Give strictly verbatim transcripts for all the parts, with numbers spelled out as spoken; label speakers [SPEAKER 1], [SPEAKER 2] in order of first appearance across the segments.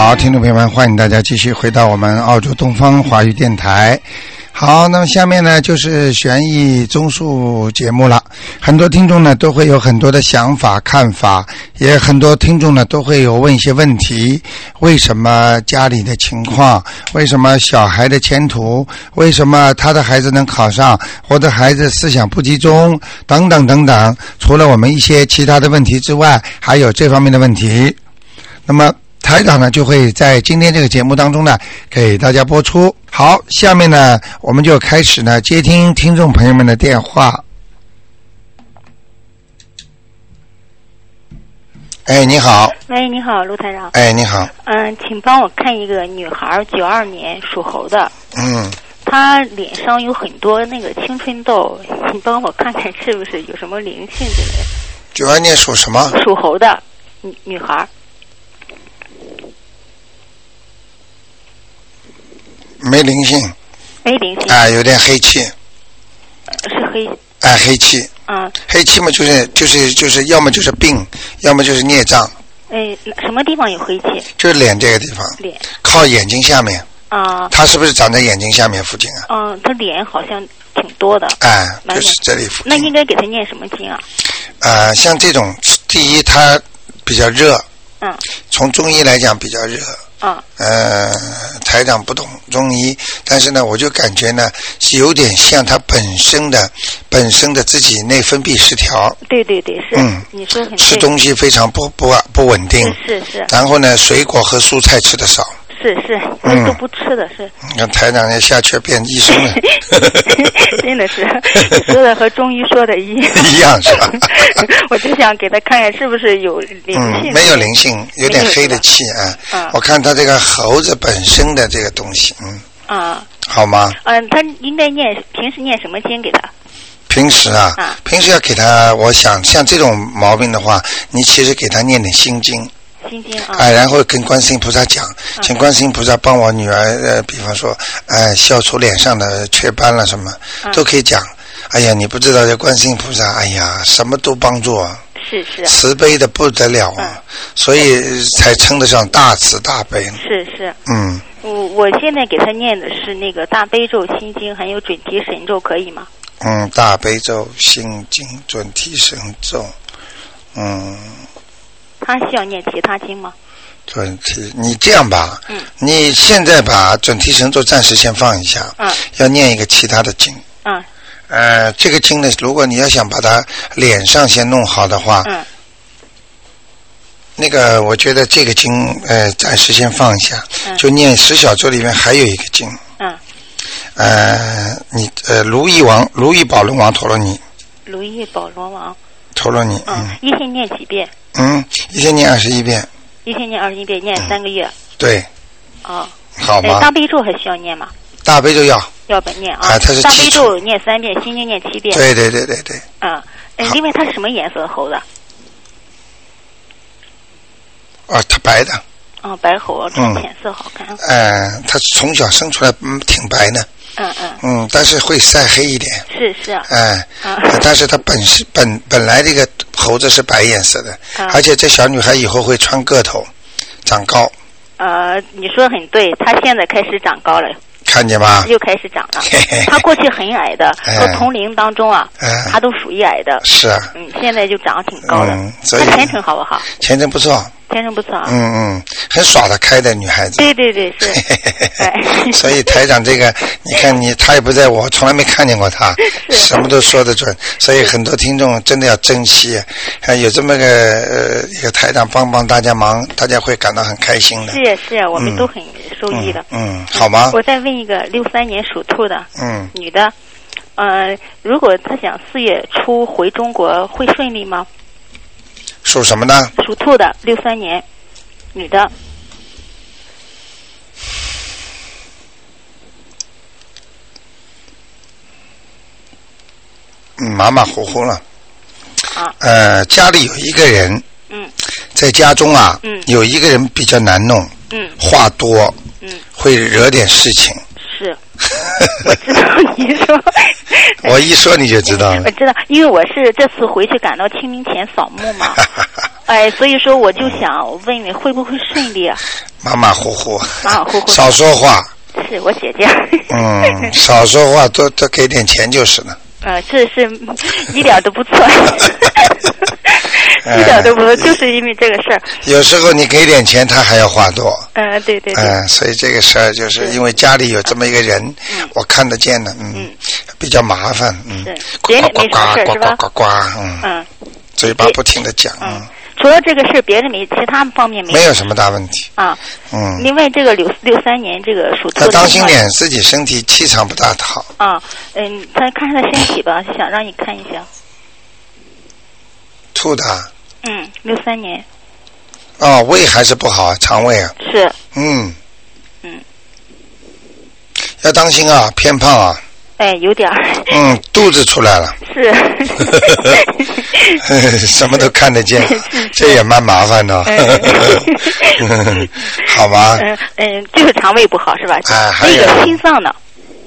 [SPEAKER 1] 好，听众朋友们，欢迎大家继续回到我们澳洲东方华语电台。好，那么下面呢就是悬疑综述节目了。很多听众呢都会有很多的想法看法，也很多听众呢都会有问一些问题，为什么家里的情况，为什么小孩的前途，为什么他的孩子能考上，我的孩子思想不集中，等等等等。除了我们一些其他的问题之外，还有这方面的问题。那么台长呢就会在今天这个节目当中呢给大家播出。好，下面呢我们就开始呢接听听众朋友们的电话。哎，你好。
[SPEAKER 2] 喂，你好，卢台长。
[SPEAKER 1] 哎，你好。
[SPEAKER 2] 嗯，请帮我看一个女孩，九二年属猴的。
[SPEAKER 1] 嗯。
[SPEAKER 2] 她脸上有很多那个青春痘，你帮我看看是不是有什么灵性之类的。
[SPEAKER 1] 九二年属什么？
[SPEAKER 2] 属猴的女女孩。
[SPEAKER 1] 没灵性。
[SPEAKER 2] 没灵性。
[SPEAKER 1] 啊，有点黑气。
[SPEAKER 2] 是黑。
[SPEAKER 1] 啊，黑气。
[SPEAKER 2] 嗯。
[SPEAKER 1] 黑气嘛，就是就是就是要么就是病，要么就是孽障。
[SPEAKER 2] 哎，什么地方有黑气？
[SPEAKER 1] 就是脸这个地方。
[SPEAKER 2] 脸。靠
[SPEAKER 1] 眼睛下面。
[SPEAKER 2] 啊。
[SPEAKER 1] 他是不是长在眼睛下面附近啊？
[SPEAKER 2] 嗯，他脸好像挺多的。
[SPEAKER 1] 哎，就是这里附近。
[SPEAKER 2] 那应该给他念什么经啊？
[SPEAKER 1] 呃，像这种，第一他比较热。
[SPEAKER 2] 嗯。
[SPEAKER 1] 从中医来讲比较热。
[SPEAKER 2] 嗯。
[SPEAKER 1] 呃，台长不懂中医，但是呢，我就感觉呢，是有点像他本身的本身的自己内分泌失调。
[SPEAKER 2] 对对对，是。嗯。你说很对。
[SPEAKER 1] 吃东西非常不不不稳定。
[SPEAKER 2] 是是是。
[SPEAKER 1] 然后呢，水果和蔬菜吃的少。
[SPEAKER 2] 是是，我都不吃的是。
[SPEAKER 1] 你看台长也下去变医生了。
[SPEAKER 2] 真的是，你说的和中医说的一样。
[SPEAKER 1] 一样是吧？
[SPEAKER 2] 我就想给他看看是不是有灵性。
[SPEAKER 1] 嗯，没有灵性，有点黑的气啊。嗯。我看他这个猴子本身的这个东西，嗯。啊。好吗？
[SPEAKER 2] 嗯，他应该念平时念什么经给他？
[SPEAKER 1] 平时啊，啊平时要给他，我想像这种毛病的话，你其实给他念点心经。
[SPEAKER 2] 心经啊，
[SPEAKER 1] 哎，然后跟观世音菩萨讲，请观世音菩萨帮我女儿，呃，比方说，哎，消除脸上的雀斑了什么，都可以讲。哎呀，你不知道这观世音菩萨，哎呀，什么都帮助啊，
[SPEAKER 2] 是是，
[SPEAKER 1] 慈悲的不得了啊，所以才称得上大慈大悲。
[SPEAKER 2] 是是，
[SPEAKER 1] 嗯，
[SPEAKER 2] 我我现在给他念的是那个大悲咒、心经，还有准提神咒，可以吗？
[SPEAKER 1] 嗯，大悲咒、心经、准提神咒，嗯。
[SPEAKER 2] 他需要念其他经吗？
[SPEAKER 1] 准提，你这样吧，
[SPEAKER 2] 嗯，
[SPEAKER 1] 你现在把准提神咒暂时先放一下，
[SPEAKER 2] 嗯，
[SPEAKER 1] 要念一个其他的经，
[SPEAKER 2] 嗯，
[SPEAKER 1] 呃，这个经呢，如果你要想把它脸上先弄好的话，
[SPEAKER 2] 嗯，
[SPEAKER 1] 那个我觉得这个经呃暂时先放一下，
[SPEAKER 2] 嗯，
[SPEAKER 1] 就念十小咒里面还有一个经，
[SPEAKER 2] 嗯，
[SPEAKER 1] 呃，你呃如意王如意宝轮王陀罗尼，
[SPEAKER 2] 如意宝轮王
[SPEAKER 1] 陀罗尼，
[SPEAKER 2] 嗯，一天念几遍？
[SPEAKER 1] 嗯，一天念二十一遍。
[SPEAKER 2] 一天念二十一遍，念三个月。
[SPEAKER 1] 嗯、对。
[SPEAKER 2] 哦。
[SPEAKER 1] 好吗？
[SPEAKER 2] 大悲咒还需要念吗？
[SPEAKER 1] 大悲咒要。
[SPEAKER 2] 要本念啊。
[SPEAKER 1] 啊，它是
[SPEAKER 2] 大悲咒念三遍，心经念七遍。
[SPEAKER 1] 对对对对对。
[SPEAKER 2] 嗯，呃，另外它是什么颜色的猴子？
[SPEAKER 1] 啊，它白的。
[SPEAKER 2] 哦，白猴，穿浅色好看。
[SPEAKER 1] 嗯，它从小生出来嗯挺白的。
[SPEAKER 2] 嗯嗯
[SPEAKER 1] 嗯，但是会晒黑一点。
[SPEAKER 2] 是是啊。
[SPEAKER 1] 哎、
[SPEAKER 2] 嗯，
[SPEAKER 1] 但是它本是本本来这个猴子是白颜色的，
[SPEAKER 2] 嗯、
[SPEAKER 1] 而且这小女孩以后会穿个头，长高。
[SPEAKER 2] 呃，你说很对，她现在开始长高了。
[SPEAKER 1] 看见吗？
[SPEAKER 2] 又开始长了。她过去很矮的，和同龄当中啊，她、嗯、都属于矮的。
[SPEAKER 1] 是啊。
[SPEAKER 2] 嗯，现在就长得挺高的。
[SPEAKER 1] 嗯，所以
[SPEAKER 2] 她前程好不好？
[SPEAKER 1] 前程不错。
[SPEAKER 2] 天生不错啊，
[SPEAKER 1] 嗯嗯，很耍得开的女孩子。
[SPEAKER 2] 对对对，是。
[SPEAKER 1] 所以台长这个，你看你他也不在我，从来没看见过他，什么都说得准。所以很多听众真的要珍惜，啊，有这么个呃一个台长帮帮大家忙，大家会感到很开心的。
[SPEAKER 2] 是呀是呀，我们都很受益的。
[SPEAKER 1] 嗯，嗯好吗？
[SPEAKER 2] 我再问一个六三年属兔的，
[SPEAKER 1] 嗯，
[SPEAKER 2] 女的，呃，如果她想四月初回中国，会顺利吗？
[SPEAKER 1] 属什么呢？
[SPEAKER 2] 属兔的，六三年，女的。
[SPEAKER 1] 嗯，马马虎虎了。
[SPEAKER 2] 啊。
[SPEAKER 1] 呃，家里有一个人。
[SPEAKER 2] 嗯。
[SPEAKER 1] 在家中啊。
[SPEAKER 2] 嗯。
[SPEAKER 1] 有一个人比较难弄。
[SPEAKER 2] 嗯。
[SPEAKER 1] 话多。
[SPEAKER 2] 嗯。
[SPEAKER 1] 会惹点事情。
[SPEAKER 2] 是。我知道你说。
[SPEAKER 1] 我我一说你就知道了。
[SPEAKER 2] 我知道，因为我是这次回去赶到清明前扫墓嘛，哎，所以说我就想问问会不会顺利啊？
[SPEAKER 1] 马马虎虎，
[SPEAKER 2] 马马虎虎，
[SPEAKER 1] 少说话。
[SPEAKER 2] 是我姐姐。
[SPEAKER 1] 嗯，少说话，多多给点钱就是了。
[SPEAKER 2] 呃，这是一点都不错。一点都不错，就是因为这个事儿。
[SPEAKER 1] 有时候你给点钱，他还要话多。
[SPEAKER 2] 嗯、呃，对对对。
[SPEAKER 1] 嗯、呃，所以这个事儿就是因为家里有这么一个人，嗯、我看得见的，嗯，嗯比较麻烦，嗯，
[SPEAKER 2] 别的没什么事
[SPEAKER 1] 是吧？呱呱呱，嗯，嗯，嘴巴不停的讲，嗯。
[SPEAKER 2] 除了这个事，别的没，其他方面没。
[SPEAKER 1] 没有什么大问题。
[SPEAKER 2] 啊，
[SPEAKER 1] 嗯。
[SPEAKER 2] 另外，这个六六三年这个属兔的。
[SPEAKER 1] 要当心点，自己身体气场不大好。
[SPEAKER 2] 啊，嗯，他看看他身体吧，想让你看一下。
[SPEAKER 1] 兔的。
[SPEAKER 2] 嗯，六三年。
[SPEAKER 1] 哦，胃还是不好，肠胃啊。
[SPEAKER 2] 是。
[SPEAKER 1] 嗯。
[SPEAKER 2] 嗯。
[SPEAKER 1] 要当心啊，偏胖啊。
[SPEAKER 2] 哎，有点儿。
[SPEAKER 1] 嗯，肚子出来了。
[SPEAKER 2] 是。
[SPEAKER 1] 什么都看得见，这也蛮麻烦的。好吧。
[SPEAKER 2] 嗯嗯，就是肠胃不好是吧？
[SPEAKER 1] 哎，还
[SPEAKER 2] 有那个心脏呢？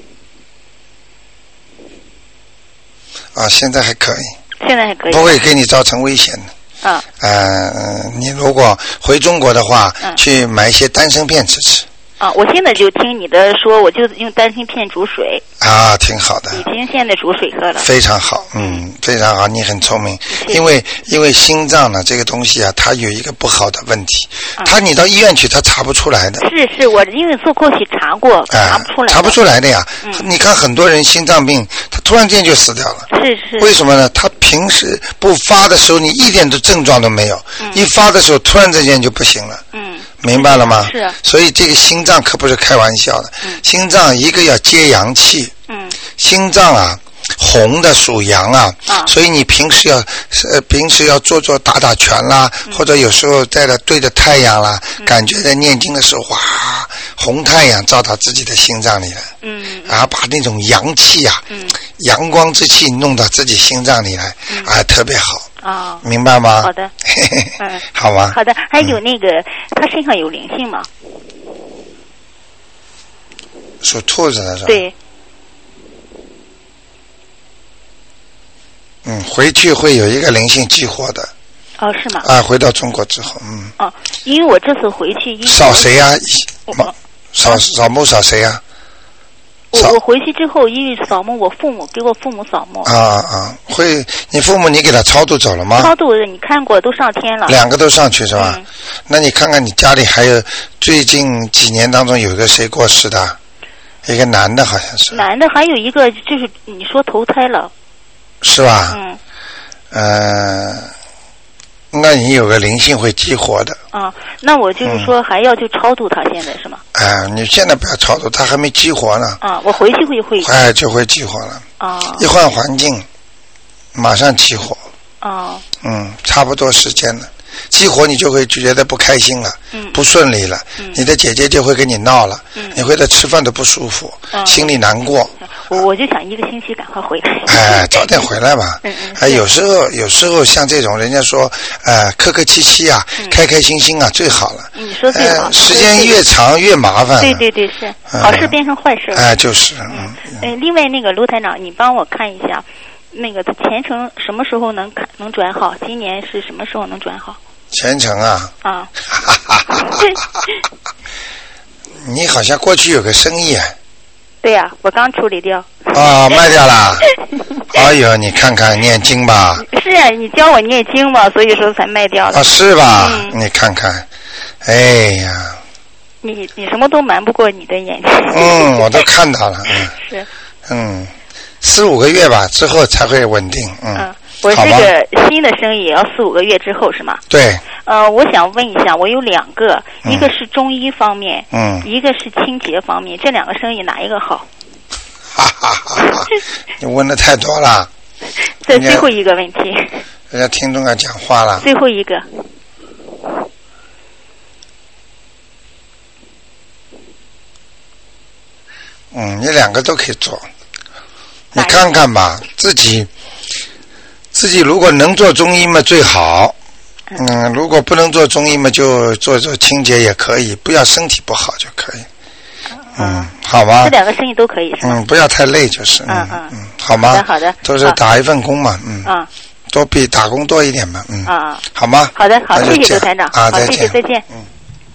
[SPEAKER 1] 啊，现在还可以。
[SPEAKER 2] 现在还可以。
[SPEAKER 1] 不会给你造成危险的。
[SPEAKER 2] 嗯。
[SPEAKER 1] 呃，你如果回中国的话，嗯、去买一些丹参片吃吃。
[SPEAKER 2] 啊，我现在就听你的说，我就用丹参片煮水。
[SPEAKER 1] 啊，挺好的。
[SPEAKER 2] 已经现在煮水喝了。
[SPEAKER 1] 非常好，嗯，非常好，你很聪明。因为因为心脏呢这个东西啊，它有一个不好的问题，嗯、它你到医院去，它查不出来的。
[SPEAKER 2] 是是，我因为做过去查过，查不出来、
[SPEAKER 1] 哎。查不出来的呀。
[SPEAKER 2] 嗯、
[SPEAKER 1] 你看很多人心脏病，他突然间就死掉了。
[SPEAKER 2] 是是。
[SPEAKER 1] 为什么呢？他平时不发的时候，你一点的症状都没有，
[SPEAKER 2] 嗯、
[SPEAKER 1] 一发的时候，突然之间就不行了。
[SPEAKER 2] 嗯。
[SPEAKER 1] 明白了吗？
[SPEAKER 2] 是、啊。
[SPEAKER 1] 所以这个心脏可不是开玩笑的。
[SPEAKER 2] 嗯、
[SPEAKER 1] 心脏一个要接阳气。
[SPEAKER 2] 嗯。
[SPEAKER 1] 心脏啊，红的属阳啊，
[SPEAKER 2] 啊
[SPEAKER 1] 所以你平时要呃平时要做做打打拳啦，嗯、或者有时候在那对着太阳啦，嗯、感觉在念经的时候，哇，红太阳照到自己的心脏里来，
[SPEAKER 2] 嗯，
[SPEAKER 1] 然后把那种阳气啊，
[SPEAKER 2] 嗯，
[SPEAKER 1] 阳光之气弄到自己心脏里来，
[SPEAKER 2] 嗯、
[SPEAKER 1] 啊，特别好。
[SPEAKER 2] 啊、哦，
[SPEAKER 1] 明白吗？
[SPEAKER 2] 好的，嗯，
[SPEAKER 1] 好吗？
[SPEAKER 2] 好的，还有那个，嗯、他身上有灵性吗？
[SPEAKER 1] 属兔子的是吧？
[SPEAKER 2] 对。
[SPEAKER 1] 嗯，回去会有一个灵性激活的。
[SPEAKER 2] 哦，是吗？
[SPEAKER 1] 啊，回到中国之后，嗯。
[SPEAKER 2] 哦，因为我这次回去，
[SPEAKER 1] 扫谁呀、啊？扫扫墓扫谁呀、啊？
[SPEAKER 2] 我我回去之后，因为扫墓，我父母给我父母扫墓。
[SPEAKER 1] 啊啊，会，你父母你给他超度走了吗？
[SPEAKER 2] 超度你看过，都上天了。
[SPEAKER 1] 两个都上去是吧？
[SPEAKER 2] 嗯、
[SPEAKER 1] 那你看看你家里还有最近几年当中有一个谁过世的？一个男的好像是。
[SPEAKER 2] 男的还有一个就是你说投胎了。
[SPEAKER 1] 是吧？
[SPEAKER 2] 嗯。
[SPEAKER 1] 呃，那你有个灵性会激活的。
[SPEAKER 2] 啊，那我就是说还要就超度他，现在是吗？
[SPEAKER 1] 哎、呃，你现在不要超度，他还没激活呢。
[SPEAKER 2] 啊，我回去会会。
[SPEAKER 1] 哎，就会激活了。
[SPEAKER 2] 啊。
[SPEAKER 1] 一换环境，马上激活。
[SPEAKER 2] 啊。
[SPEAKER 1] 嗯，差不多时间了。激活你就会觉得不开心了，
[SPEAKER 2] 嗯、
[SPEAKER 1] 不顺利了，
[SPEAKER 2] 嗯、
[SPEAKER 1] 你的姐姐就会跟你闹了，
[SPEAKER 2] 嗯、
[SPEAKER 1] 你会在吃饭都不舒服，
[SPEAKER 2] 嗯、
[SPEAKER 1] 心里难过。
[SPEAKER 2] 我我就想一个星期赶快回来。
[SPEAKER 1] 哎，早点回来吧。
[SPEAKER 2] 嗯嗯。
[SPEAKER 1] 哎，有时候有时候像这种人家说，呃，客客气气啊，
[SPEAKER 2] 嗯、
[SPEAKER 1] 开开心心啊，最好了。
[SPEAKER 2] 你说最好。
[SPEAKER 1] 呃、时间越长越麻烦。
[SPEAKER 2] 对对对，是、嗯、好事变成坏事。
[SPEAKER 1] 哎，就是。嗯。
[SPEAKER 2] 嗯，嗯另外那个卢台长，你帮我看一下，那个前程什么时候能看能转好？今年是什么时候能转好？
[SPEAKER 1] 前程啊！
[SPEAKER 2] 啊！
[SPEAKER 1] 你好像过去有个生意啊？
[SPEAKER 2] 对呀、啊，我刚处理掉。
[SPEAKER 1] 哦，卖掉了。哎呦，你看看念经吧。
[SPEAKER 2] 是啊，你教我念经嘛，所以说才卖掉了。
[SPEAKER 1] 啊，是吧？
[SPEAKER 2] 嗯、
[SPEAKER 1] 你看看，哎呀。
[SPEAKER 2] 你你什么都瞒不过你的眼睛。
[SPEAKER 1] 嗯，我都看到了。嗯。
[SPEAKER 2] 是。
[SPEAKER 1] 嗯，四五个月吧，之后才会稳定。嗯。
[SPEAKER 2] 嗯我这个新的生意也要四五个月之后是吗？
[SPEAKER 1] 对。
[SPEAKER 2] 呃，我想问一下，我有两个，嗯、一个是中医方面，
[SPEAKER 1] 嗯，
[SPEAKER 2] 一个是清洁方面，这两个生意哪一个好？
[SPEAKER 1] 哈哈哈哈！你问的太多了。
[SPEAKER 2] 这最后一个问题。
[SPEAKER 1] 人家听众要讲话了。
[SPEAKER 2] 最后一个。
[SPEAKER 1] 嗯，你两个都可以做。你看看吧，自己。自己如果能做中医嘛最好，嗯，如果不能做中医嘛就做做清洁也可以，不要身体不好就可以。 嗯，好吧。
[SPEAKER 2] 这两个生意都可以是吗？
[SPEAKER 1] 嗯，不要太累就是。
[SPEAKER 2] 嗯嗯
[SPEAKER 1] 嗯，好吗？
[SPEAKER 2] 好的好的。
[SPEAKER 1] 都是打一份工嘛，嗯。
[SPEAKER 2] 嗯。
[SPEAKER 1] 多比打工多一点嘛，嗯。
[SPEAKER 2] 啊啊。
[SPEAKER 1] 好吗？
[SPEAKER 2] 好的好，谢谢刘台长。
[SPEAKER 1] 啊，
[SPEAKER 2] 再见。谢谢，再见。
[SPEAKER 1] 嗯。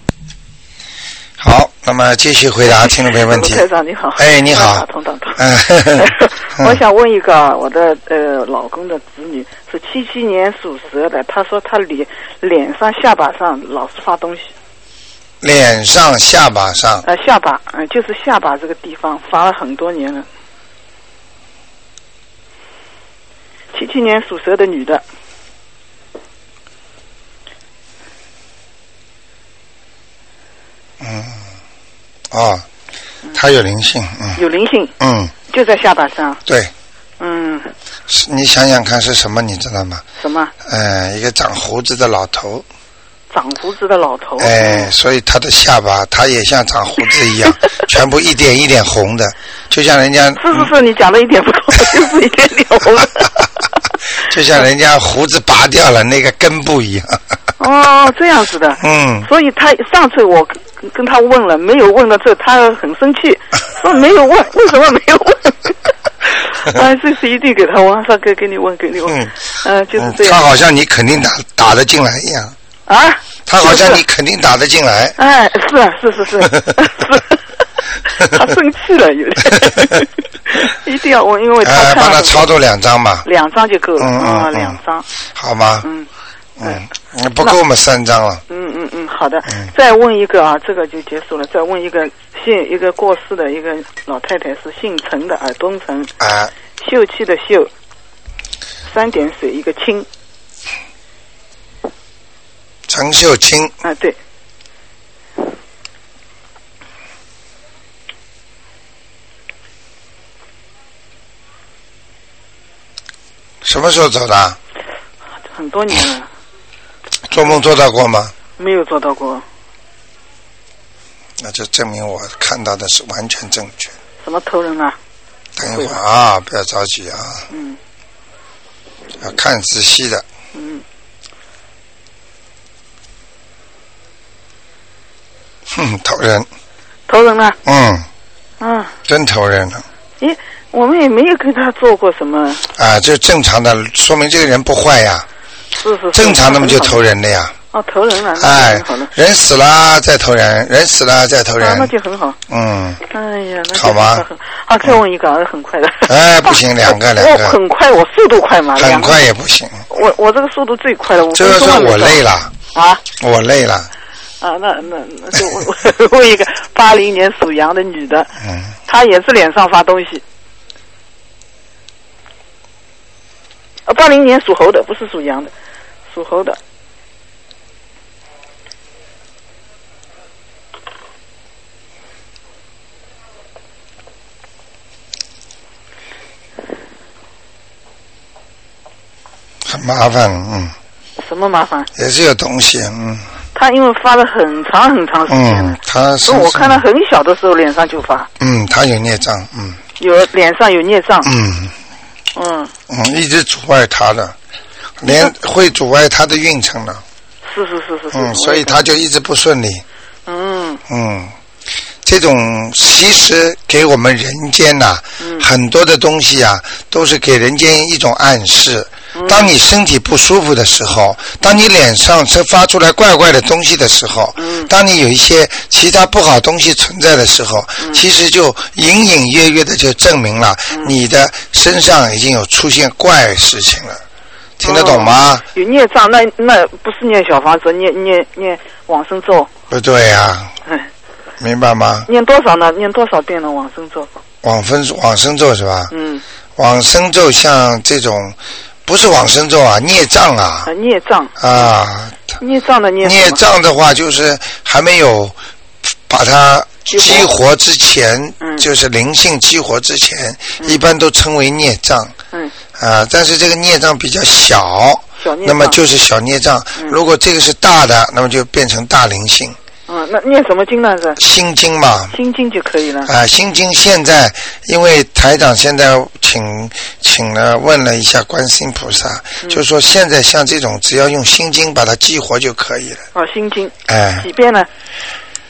[SPEAKER 1] 好，那么继续回答听众朋友问题。
[SPEAKER 3] 台长你好。
[SPEAKER 1] 哎，你好。
[SPEAKER 3] 打通打通。
[SPEAKER 1] 嗯。
[SPEAKER 3] 我想问一个，我的呃老公的子女是七七年属蛇的，他说他脸脸上下巴上老是发东西。
[SPEAKER 1] 脸上下巴上。
[SPEAKER 3] 呃，下巴，嗯、呃，就是下巴这个地方发了很多年了。七七年属蛇的女的。
[SPEAKER 1] 嗯，哦，她有灵性，嗯。
[SPEAKER 3] 有灵性。
[SPEAKER 1] 嗯。
[SPEAKER 3] 就在下巴上。
[SPEAKER 1] 对。
[SPEAKER 3] 嗯。
[SPEAKER 1] 你想想看是什么，你知道吗？
[SPEAKER 3] 什么？
[SPEAKER 1] 呃，一个长胡子的老头。
[SPEAKER 3] 长胡子的老头。
[SPEAKER 1] 哎，所以他的下巴，他也像长胡子一样，全部一点一点红的，就像人家。
[SPEAKER 3] 是是是，你讲的一点不错，就是一点点红的。
[SPEAKER 1] 就像人家胡子拔掉了那个根部一样。
[SPEAKER 3] 哦，这样子的。
[SPEAKER 1] 嗯。
[SPEAKER 3] 所以他上次我跟跟他问了，没有问到这，他很生气，说没有问，为什么没有问？啊，这是一定给他往上给给你问，给你问。嗯。呃，就是这样。
[SPEAKER 1] 他好像你肯定打打得进来一样。
[SPEAKER 3] 啊？
[SPEAKER 1] 他好像你肯定打得进来。
[SPEAKER 3] 哎，是啊，是是是，是。他生气了，有点。一定要问，因为他看。
[SPEAKER 1] 呃，帮他操作两张嘛。
[SPEAKER 3] 两张就够了。
[SPEAKER 1] 嗯嗯嗯。
[SPEAKER 3] 两张。
[SPEAKER 1] 好吗？
[SPEAKER 3] 嗯。
[SPEAKER 1] 嗯。不够我们三张了。
[SPEAKER 3] 嗯嗯嗯，好的。嗯。再问一个啊，这个就结束了。再问一个姓一个过世的一个老太太，是姓陈的，耳东陈。
[SPEAKER 1] 啊。
[SPEAKER 3] 秀气的秀。三点水一个清。
[SPEAKER 1] 陈秀清。
[SPEAKER 3] 啊，对。
[SPEAKER 1] 什么时候走的？
[SPEAKER 3] 很多年了。
[SPEAKER 1] 做梦做到过吗？
[SPEAKER 3] 没有做到过。
[SPEAKER 1] 那就证明我看到的是完全正确。
[SPEAKER 3] 什么投人啊？
[SPEAKER 1] 等一会儿啊，不要着急啊。
[SPEAKER 3] 嗯。
[SPEAKER 1] 要看仔细的。
[SPEAKER 3] 嗯。
[SPEAKER 1] 哼，投人。
[SPEAKER 3] 投人了。
[SPEAKER 1] 嗯。
[SPEAKER 3] 啊。
[SPEAKER 1] 真投人了。
[SPEAKER 3] 咦，我们也没有跟他做过什么。
[SPEAKER 1] 啊，这正常的，说明这个人不坏呀。
[SPEAKER 3] 是是是。
[SPEAKER 1] 正常的嘛就投人的呀。
[SPEAKER 3] 哦，投人了。
[SPEAKER 1] 哎，人死了再投人，人死了再投人。
[SPEAKER 3] 啊，那就很好。
[SPEAKER 1] 嗯。
[SPEAKER 3] 哎呀，那
[SPEAKER 1] 好吧。
[SPEAKER 3] 好，再问一个，很快的。
[SPEAKER 1] 哎，不行，两个两个。
[SPEAKER 3] 我很快，我速度快嘛。
[SPEAKER 1] 很快也不行。
[SPEAKER 3] 我我这个速度最快了，我
[SPEAKER 1] 这个是我累了。
[SPEAKER 3] 啊。
[SPEAKER 1] 我累了。
[SPEAKER 3] 啊，那那那就问问一个八零年属羊的女的，
[SPEAKER 1] 嗯，
[SPEAKER 3] 她也是脸上发东西。呃，八零年属猴的，不是属羊的，属猴的。
[SPEAKER 1] 很麻烦，嗯。
[SPEAKER 3] 什么麻烦？
[SPEAKER 1] 也是有东西，嗯。
[SPEAKER 3] 他因为发了很长很长时间了，
[SPEAKER 1] 嗯，他是
[SPEAKER 3] 我看他很小的时候脸上就发。
[SPEAKER 1] 嗯，他有孽障，嗯。
[SPEAKER 3] 有脸上有孽障。
[SPEAKER 1] 嗯。
[SPEAKER 3] 嗯。
[SPEAKER 1] 嗯，一直阻碍他的，连会阻碍他的运程的。
[SPEAKER 3] 是是是是是。
[SPEAKER 1] 嗯，所以他就一直不顺利。
[SPEAKER 3] 嗯。
[SPEAKER 1] 嗯，这种其实给我们人间呐、啊嗯，很多的东西啊，都是给人间一种暗示。当你身体不舒服的时候，当你脸上是发出来怪怪的东西的时候，
[SPEAKER 3] 嗯，
[SPEAKER 1] 当你有一些其他不好东西存在的时候，
[SPEAKER 3] 嗯，
[SPEAKER 1] 其实就隐隐约约的就证明了你的身上已经有出现怪事情了。听得懂吗？
[SPEAKER 3] 哦，有孽障，那那不是念小房子，念念念往生咒。
[SPEAKER 1] 不对呀，啊。
[SPEAKER 3] 嗯。
[SPEAKER 1] 明白吗？
[SPEAKER 3] 念多少呢？念多少遍呢？往生咒。
[SPEAKER 1] 往分往生咒是吧？
[SPEAKER 3] 嗯。往
[SPEAKER 1] 生咒像这种。不是往生咒啊，孽障啊！
[SPEAKER 3] 啊，孽障
[SPEAKER 1] 啊，
[SPEAKER 3] 孽障的孽。
[SPEAKER 1] 孽障的话，就是还没有把它激活之前，
[SPEAKER 3] 嗯，
[SPEAKER 1] 就是灵性激活之前，嗯，一般都称为孽障。
[SPEAKER 3] 嗯。
[SPEAKER 1] 啊，但是这个孽障比较小，
[SPEAKER 3] 小孽障，
[SPEAKER 1] 那么就是小孽障。
[SPEAKER 3] 嗯，如
[SPEAKER 1] 果这个是大的，那么就变成大灵性。
[SPEAKER 3] 嗯，那念什么经呢？是
[SPEAKER 1] 心经嘛。
[SPEAKER 3] 心经就可以了。
[SPEAKER 1] 啊，心经现在因为台长现在请请了问了一下观世音菩萨，嗯，就说现在像这种只要用心经把它激活就可以了。
[SPEAKER 3] 哦，心经。
[SPEAKER 1] 哎。
[SPEAKER 3] 几遍呢？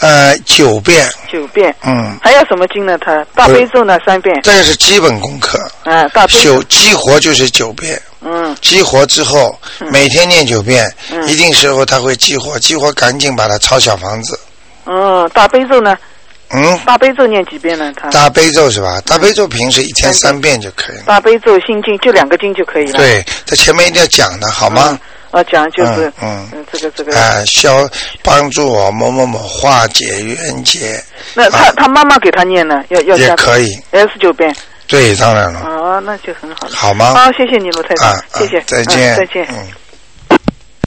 [SPEAKER 1] 呃，九遍。
[SPEAKER 3] 九遍。
[SPEAKER 1] 嗯。
[SPEAKER 3] 还有什么经呢？他大悲咒呢三遍。
[SPEAKER 1] 这个是基本功课。
[SPEAKER 3] 啊，大悲咒。
[SPEAKER 1] 激活就是九遍。
[SPEAKER 3] 嗯。
[SPEAKER 1] 激活之后，
[SPEAKER 3] 嗯、
[SPEAKER 1] 每天念九遍，
[SPEAKER 3] 嗯、
[SPEAKER 1] 一定时候它会激活，激活赶紧把它抄小房子。
[SPEAKER 3] 嗯，大悲咒呢？
[SPEAKER 1] 嗯。
[SPEAKER 3] 大悲咒念几遍呢？他。
[SPEAKER 1] 大悲咒是吧？大悲咒平时一天三遍就可以了。
[SPEAKER 3] 大悲咒、心经就两个经就可以了。
[SPEAKER 1] 对，在前面一定要讲的好吗？
[SPEAKER 3] 嗯啊，讲就是，
[SPEAKER 1] 嗯，
[SPEAKER 3] 嗯，这个这个，
[SPEAKER 1] 啊，消帮助我某某某化解冤结。
[SPEAKER 3] 那他、啊、他妈妈给他念呢，要要
[SPEAKER 1] 也可以，
[SPEAKER 3] 二十九遍。
[SPEAKER 1] 对，当然了。
[SPEAKER 3] 哦，那就很好了。
[SPEAKER 1] 好吗？
[SPEAKER 3] 好，谢谢你，罗太太，
[SPEAKER 1] 啊、
[SPEAKER 3] 谢谢，
[SPEAKER 1] 再见，
[SPEAKER 3] 嗯、再见。
[SPEAKER 1] 嗯。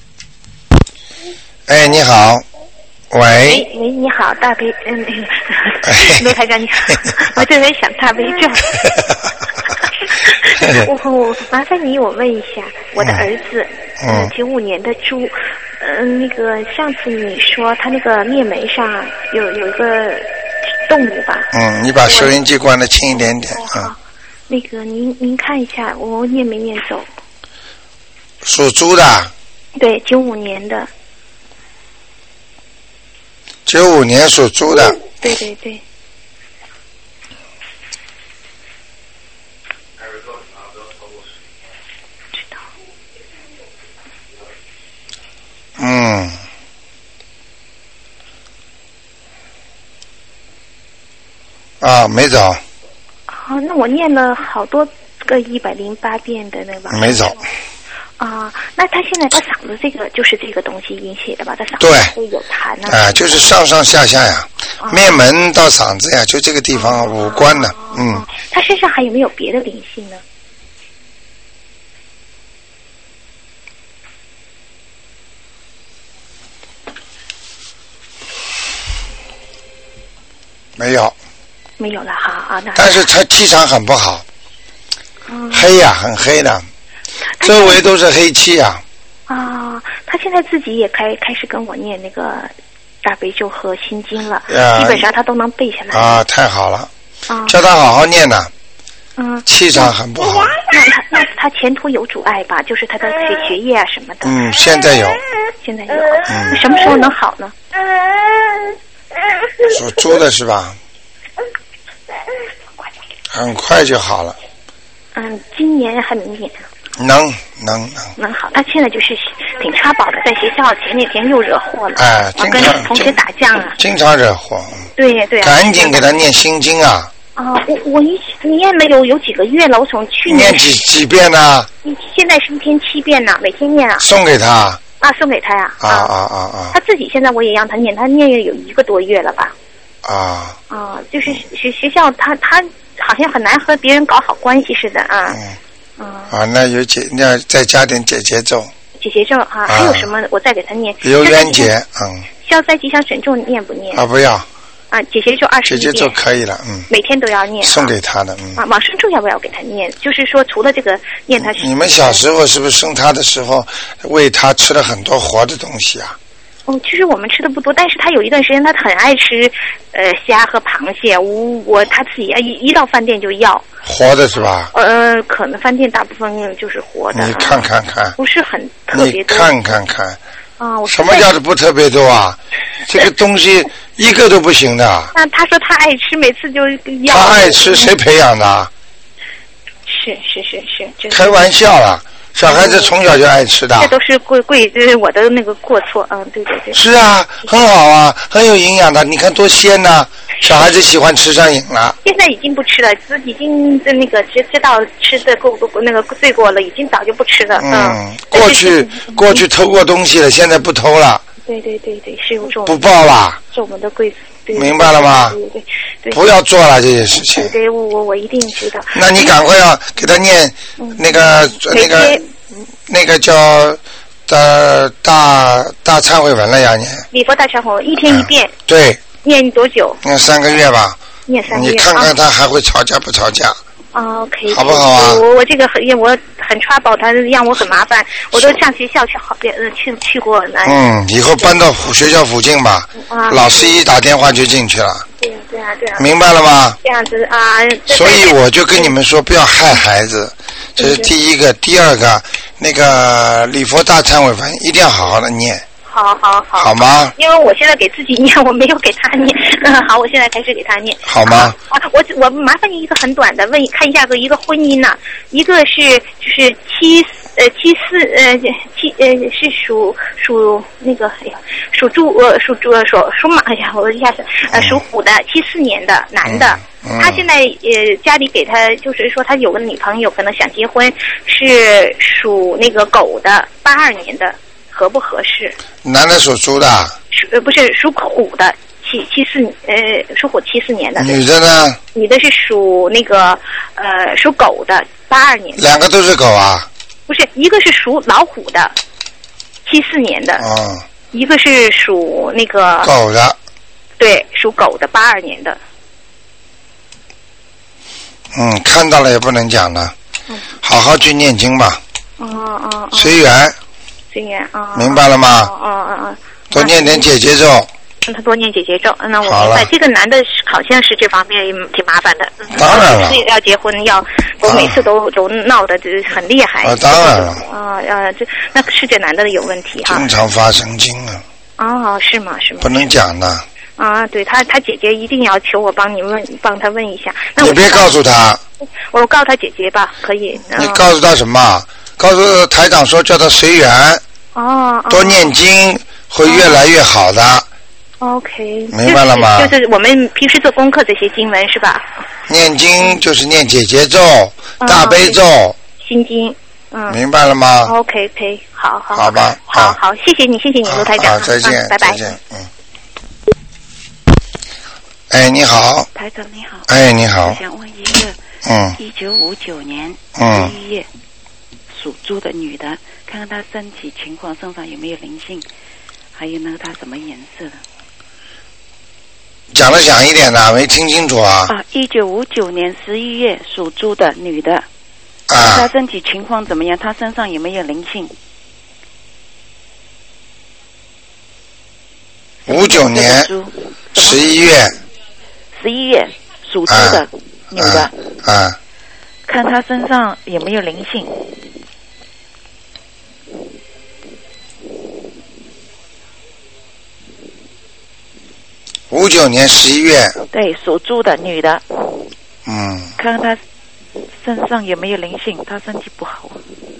[SPEAKER 1] 哎，你好，喂。
[SPEAKER 4] 喂喂，你好，大悲，嗯，罗台长你好，我正在想大悲咒。我我麻烦你，我问一下，我的儿子，嗯，九五年的猪，嗯、呃，那个上次你说他那个面门上有有一个动物吧？
[SPEAKER 1] 嗯，你把收音机关的轻一点点啊、嗯。
[SPEAKER 4] 那个您您看一下，我念没念走？
[SPEAKER 1] 属猪的。
[SPEAKER 4] 对，九五年的。
[SPEAKER 1] 九五年属猪的。
[SPEAKER 4] 对对对。
[SPEAKER 1] 嗯，啊，没走。
[SPEAKER 4] 哦，那我念了好多个一百零八遍的那个。
[SPEAKER 1] 没走。
[SPEAKER 4] 啊，那他现在他嗓子这个就是这个东西引起的吧？他嗓子会有痰呢。
[SPEAKER 1] 啊，就是上上下下呀，哦、面门到嗓子呀，就这个地方、哦、五官呢，嗯、哦。
[SPEAKER 4] 他身上还有没有别的灵性呢？
[SPEAKER 1] 没有，
[SPEAKER 4] 没有了哈啊！那
[SPEAKER 1] 但是他气场很不好，
[SPEAKER 4] 嗯、
[SPEAKER 1] 黑呀、啊，很黑的，周围都是黑气啊。
[SPEAKER 4] 啊，他现在自己也开开始跟我念那个大悲咒和心经了，
[SPEAKER 1] 啊、
[SPEAKER 4] 基本上他都能背下来。
[SPEAKER 1] 啊，太好了！
[SPEAKER 4] 啊，
[SPEAKER 1] 叫他好好念呐。
[SPEAKER 4] 嗯，
[SPEAKER 1] 气场很不好。
[SPEAKER 4] 那他那他前途有阻碍吧？就是他的学学业啊什么的。
[SPEAKER 1] 嗯，现在有。
[SPEAKER 4] 现在有。嗯。什么时候能好呢？
[SPEAKER 1] 属猪的是吧？很快就好了。
[SPEAKER 4] 嗯，今年还明年。
[SPEAKER 1] 能能能。
[SPEAKER 4] 能好，他现在就是挺差宝的，在学校前两天又惹祸了。
[SPEAKER 1] 哎，
[SPEAKER 4] 经常跟同学打架啊。
[SPEAKER 1] 经常惹祸。
[SPEAKER 4] 对对、啊。
[SPEAKER 1] 赶紧给他念心经啊！
[SPEAKER 4] 啊，我我一念了有有几个月了，我从去年。
[SPEAKER 1] 念几几遍呢、啊？
[SPEAKER 4] 现在是一天七遍呢，每天念啊。
[SPEAKER 1] 送给他。
[SPEAKER 4] 啊，送给他呀！
[SPEAKER 1] 啊啊啊啊！
[SPEAKER 4] 他自己现在我也让他念，他念有一个多月了吧？
[SPEAKER 1] 啊。
[SPEAKER 4] 啊，就是学学校他他好像很难和别人搞好关系似的啊。
[SPEAKER 1] 嗯。啊，那有解，那再加点解结咒。
[SPEAKER 4] 解结咒啊，还有什么？我再给他念。
[SPEAKER 1] 有冤结，嗯。
[SPEAKER 4] 消灾吉祥神咒念不念？
[SPEAKER 1] 啊，不要。
[SPEAKER 4] 啊，解结咒二十一遍。
[SPEAKER 1] 解结咒可以了，嗯。
[SPEAKER 4] 每天都要念。
[SPEAKER 1] 送给他的，嗯。
[SPEAKER 4] 啊，往生咒要不要给他念？就是说，除了这个念他。
[SPEAKER 1] 你们小时候是不是生他的时候喂他吃了很多活的东西啊？
[SPEAKER 4] 哦，其实我们吃的不多，但是他有一段时间他很爱吃，呃，虾和螃蟹。我我他自己一一到饭店就要。活
[SPEAKER 1] 的是吧？
[SPEAKER 4] 呃，可能饭店大部分就是活的。
[SPEAKER 1] 你看看看。
[SPEAKER 4] 不是很特别多。
[SPEAKER 1] 你看看看。
[SPEAKER 4] 啊，我
[SPEAKER 1] 什么叫做不特别多啊？这个东西一个都不行的。
[SPEAKER 4] 那他说他爱吃，每次就要。
[SPEAKER 1] 他爱吃，谁培养的？
[SPEAKER 4] 是是是是，就是、
[SPEAKER 1] 开玩笑啦！小孩子从小就爱吃的。
[SPEAKER 4] 这都是贵贵，这是我的那个过错，嗯，对对对。
[SPEAKER 1] 是啊，很好啊，很有营养的，你看多鲜呐、啊！小孩子喜欢吃上瘾了。
[SPEAKER 4] 现在已经不吃了，自己已经那个知知道吃的够够那个罪过了，已经早就不吃了。
[SPEAKER 1] 嗯，嗯过去过去偷过东西了，现在不偷了。
[SPEAKER 4] 对对对对，是有种
[SPEAKER 1] 不报啦。
[SPEAKER 4] 是我们的贵。
[SPEAKER 1] 明白了吗？
[SPEAKER 4] 对对对，
[SPEAKER 1] 不要做了这些事情。
[SPEAKER 4] 对对，我我我一定知道。
[SPEAKER 1] 那你赶快要给他念那个、嗯、那个那个叫大大大忏悔文了呀，你。
[SPEAKER 4] 礼佛大忏悔文一天一遍。
[SPEAKER 1] 嗯、对。
[SPEAKER 4] 念多久？
[SPEAKER 1] 念三个月吧。
[SPEAKER 4] 念三个月。
[SPEAKER 1] 你看看他还会吵架不吵架？
[SPEAKER 4] 哦，可以。
[SPEAKER 1] 好不好啊？
[SPEAKER 4] 我我这个很我很 trouble，他让我很麻烦，我都上学校去好呃去去过呢。
[SPEAKER 1] 嗯，以后搬到学校附近吧，
[SPEAKER 4] 啊、
[SPEAKER 1] 老师一打电话就进去了。
[SPEAKER 4] 对呀对呀对呀。
[SPEAKER 1] 明白了吗？
[SPEAKER 4] 这样子啊。
[SPEAKER 1] 所以我就跟你们说，不要害孩子，这是第一个。第二个，那个礼佛大忏悔文一定要好好的念。
[SPEAKER 4] 好好好，
[SPEAKER 1] 好吗？
[SPEAKER 4] 因为我现在给自己念，我没有给他念。嗯，好，我现在开始给他念，
[SPEAKER 1] 好吗？
[SPEAKER 4] 啊，我我麻烦你一个很短的问，看一下个一个婚姻呐、啊，一个是就是七呃七四呃七呃是属属那个哎呀属猪呃属猪属属马哎呀我一下子呃属虎的七四年的男的。嗯嗯、他现在呃家里给他就是说他有个女朋友可能想结婚，是属那个狗的八二年的，合不合适？
[SPEAKER 1] 男的属猪的？
[SPEAKER 4] 属呃不是属虎的，七七四呃属虎七四年的。
[SPEAKER 1] 女的呢？
[SPEAKER 4] 女的是属那个呃属狗的八二年的。
[SPEAKER 1] 两个都是狗啊？
[SPEAKER 4] 不是，一个是属老虎的七四年的，
[SPEAKER 1] 哦，
[SPEAKER 4] 一个是属那个
[SPEAKER 1] 狗的，
[SPEAKER 4] 对，属狗的八二年的。
[SPEAKER 1] 嗯，看到了也不能讲了，嗯、好好去念经吧。
[SPEAKER 4] 哦哦哦。
[SPEAKER 1] 随缘。
[SPEAKER 4] 随缘啊。
[SPEAKER 1] 明白了吗？
[SPEAKER 4] 哦哦哦。
[SPEAKER 1] 多念点姐姐咒。
[SPEAKER 4] 让他多念姐姐咒。那我明白，这个男的好像是这方面挺麻烦的。
[SPEAKER 1] 当然了。
[SPEAKER 4] 要结婚要，我每次都都闹得这很厉害。
[SPEAKER 1] 啊，当然了。
[SPEAKER 4] 啊啊，这那是这男的有问题哈。
[SPEAKER 1] 经常发神经啊。
[SPEAKER 4] 哦，是吗？是吗？
[SPEAKER 1] 不能讲的。
[SPEAKER 4] 啊，对他，他姐姐一定要求我帮你问，帮他问一下。那
[SPEAKER 1] 你别告诉他。
[SPEAKER 4] 我告诉他姐姐吧，可以。
[SPEAKER 1] 你告诉他什么？告诉台长说叫他随缘。
[SPEAKER 4] 哦。
[SPEAKER 1] 多念经会越来越好的。
[SPEAKER 4] OK。
[SPEAKER 1] 明白了吗？
[SPEAKER 4] 就是我们平时做功课这些经文是吧？
[SPEAKER 1] 念经就是念姐姐咒、大悲咒、
[SPEAKER 4] 心经。嗯。
[SPEAKER 1] 明白了吗
[SPEAKER 4] ？OK OK， 好好。
[SPEAKER 1] 好吧。
[SPEAKER 4] 好好，谢谢你，谢谢你，卢台长。
[SPEAKER 1] 好，再见，
[SPEAKER 4] 拜拜。
[SPEAKER 1] 再见，嗯。哎，你好，
[SPEAKER 5] 台长你好。
[SPEAKER 1] 哎，你好。
[SPEAKER 5] 我想问一个，
[SPEAKER 1] 嗯，
[SPEAKER 5] 一九五九年
[SPEAKER 1] 嗯
[SPEAKER 5] 十一月属猪的女的，看看她身体情况，身上有没有灵性，还有呢，她什么颜色的？
[SPEAKER 1] 讲的响一点的，没听清楚啊。
[SPEAKER 5] 啊，一九五九年十一月属猪的女的，
[SPEAKER 1] 啊，
[SPEAKER 5] 她身体情况怎么样？她身上有没有灵性？
[SPEAKER 1] 五九年十一月。
[SPEAKER 5] 十一月属猪的、啊、女的，
[SPEAKER 1] 啊，啊
[SPEAKER 5] 看她身上有没有灵性。
[SPEAKER 1] 五九年十一月。
[SPEAKER 5] 对，属猪的女的。
[SPEAKER 1] 嗯。
[SPEAKER 5] 看看她身上有没有灵性，她身体不好。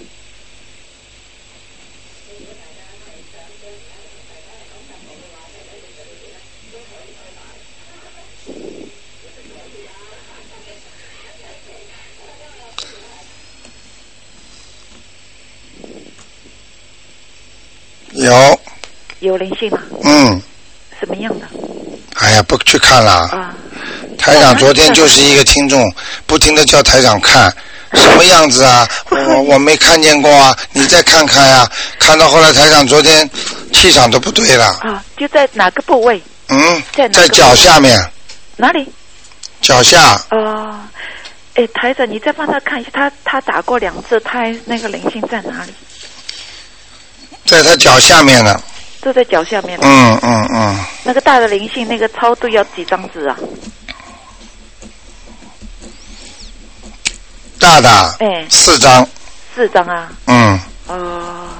[SPEAKER 1] 有。
[SPEAKER 5] 有灵性吗？
[SPEAKER 1] 嗯。
[SPEAKER 5] 什么样的？
[SPEAKER 1] 哎呀，不去看了。
[SPEAKER 5] 啊。
[SPEAKER 1] 台长昨天就是一个听众，不停的叫台长看，什么样子啊？我我没看见过啊，你再看看呀、啊。看到后来台长昨天气场都不对了。
[SPEAKER 5] 啊，就在哪个部位？
[SPEAKER 1] 嗯。
[SPEAKER 5] 在
[SPEAKER 1] 在脚下面。
[SPEAKER 5] 哪里？
[SPEAKER 1] 脚下。
[SPEAKER 5] 哦。哎，台长，你再帮他看一下，他他打过两次，他那个灵性在哪里？
[SPEAKER 1] 在他脚下面呢。
[SPEAKER 5] 都在脚下面。
[SPEAKER 1] 嗯嗯嗯。
[SPEAKER 5] 那个大的灵性，那个超度要几张纸啊？
[SPEAKER 1] 大的。
[SPEAKER 5] 哎。
[SPEAKER 1] 四张。
[SPEAKER 5] 四张啊。
[SPEAKER 1] 嗯。
[SPEAKER 5] 哦。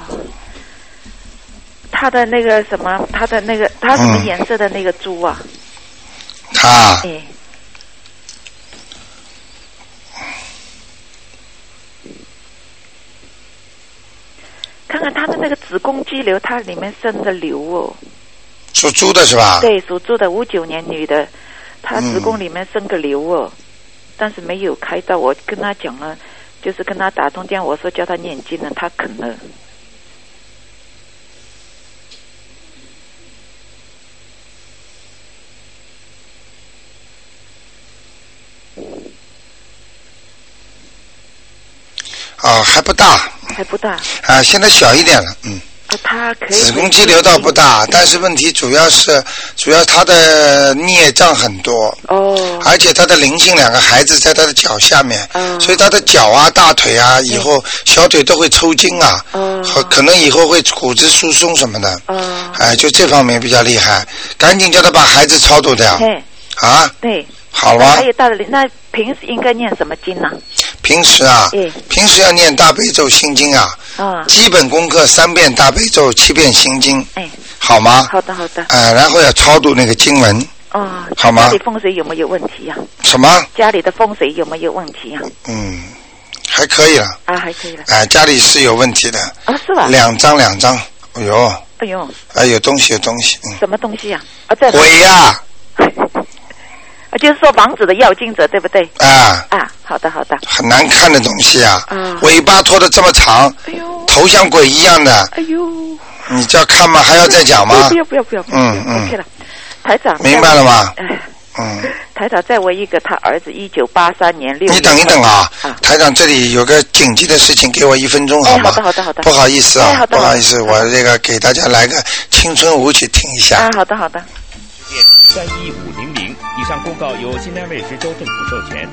[SPEAKER 5] 他的那个什么，他的那个，他什么颜色的那个猪啊？
[SPEAKER 1] 他。
[SPEAKER 5] 哎。看看他的那个子宫肌瘤，它里面生着瘤哦。
[SPEAKER 1] 属猪的是吧？
[SPEAKER 5] 对，属猪的，五九年女的，她子宫里面生个瘤哦，嗯、但是没有开刀。我跟她讲了，就是跟她打通电话，我说叫她念经了，她肯了。
[SPEAKER 1] 啊，还不大。
[SPEAKER 5] 还不大。
[SPEAKER 1] 啊，现在小一点了，嗯。
[SPEAKER 5] 啊，他可以。
[SPEAKER 1] 子宫肌瘤倒不大，但是问题主要是，主要他的孽障很多。
[SPEAKER 5] 哦。
[SPEAKER 1] 而且他的灵性两个孩子在他的脚下面，
[SPEAKER 5] 哦、
[SPEAKER 1] 所以他的脚啊、大腿啊，以后小腿都会抽筋啊，
[SPEAKER 5] 哦、
[SPEAKER 1] 和可能以后会骨质疏松什么的。
[SPEAKER 5] 哦。
[SPEAKER 1] 哎，就这方面比较厉害，赶紧叫他把孩子超度掉。
[SPEAKER 5] 对。
[SPEAKER 1] 啊。
[SPEAKER 5] 对。
[SPEAKER 1] 好了。
[SPEAKER 5] 还有大的灵，那平时应该念什么经呢？
[SPEAKER 1] 平时啊，
[SPEAKER 5] 嗯、
[SPEAKER 1] 平时要念大悲咒心经啊，
[SPEAKER 5] 啊，
[SPEAKER 1] 基本功课三遍大悲咒，七遍心经，
[SPEAKER 5] 哎，
[SPEAKER 1] 好吗？
[SPEAKER 5] 好的好的。
[SPEAKER 1] 呃，然后要超度那个经文。
[SPEAKER 5] 哦，
[SPEAKER 1] 好吗？
[SPEAKER 5] 家里风水有没有问题呀、啊？
[SPEAKER 1] 什么？
[SPEAKER 5] 家里的风水有没有问题呀、啊？
[SPEAKER 1] 嗯，还可以了。
[SPEAKER 5] 啊，还可以了。
[SPEAKER 1] 哎、呃，家里是有问题的。
[SPEAKER 5] 啊，是吧？
[SPEAKER 1] 两张两张，哎呦。
[SPEAKER 5] 哎呦。
[SPEAKER 1] 啊，有东西有东西。嗯、
[SPEAKER 5] 什么东西呀、啊？啊，在。
[SPEAKER 1] 鬼呀、啊！
[SPEAKER 5] 啊，就是说房子的要经者，对不对？
[SPEAKER 1] 啊。
[SPEAKER 5] 啊，好的好的。
[SPEAKER 1] 很难看的东西啊。
[SPEAKER 5] 啊。
[SPEAKER 1] 尾巴拖得这么长。
[SPEAKER 5] 哎呦。
[SPEAKER 1] 头像鬼一样的。
[SPEAKER 5] 哎呦。
[SPEAKER 1] 你叫看吗？还要再讲吗？
[SPEAKER 5] 不要不要不要。
[SPEAKER 1] 嗯嗯。
[SPEAKER 5] OK 了，台长。
[SPEAKER 1] 明白了吗？
[SPEAKER 5] 哎。
[SPEAKER 1] 嗯，
[SPEAKER 5] 台长再问一个，他儿子一九八三年六月。
[SPEAKER 1] 你等一等啊，啊台长这里有个紧急的事情，给我一分钟好吗？
[SPEAKER 5] 哎、好的好的好的。
[SPEAKER 1] 不好意思啊，
[SPEAKER 5] 哎、好的
[SPEAKER 1] 不好意思，我这个给大家来个青春舞曲听一下。
[SPEAKER 5] 啊，好的好的。
[SPEAKER 6] 三一五零零以上公告由新南卫视州政府授权。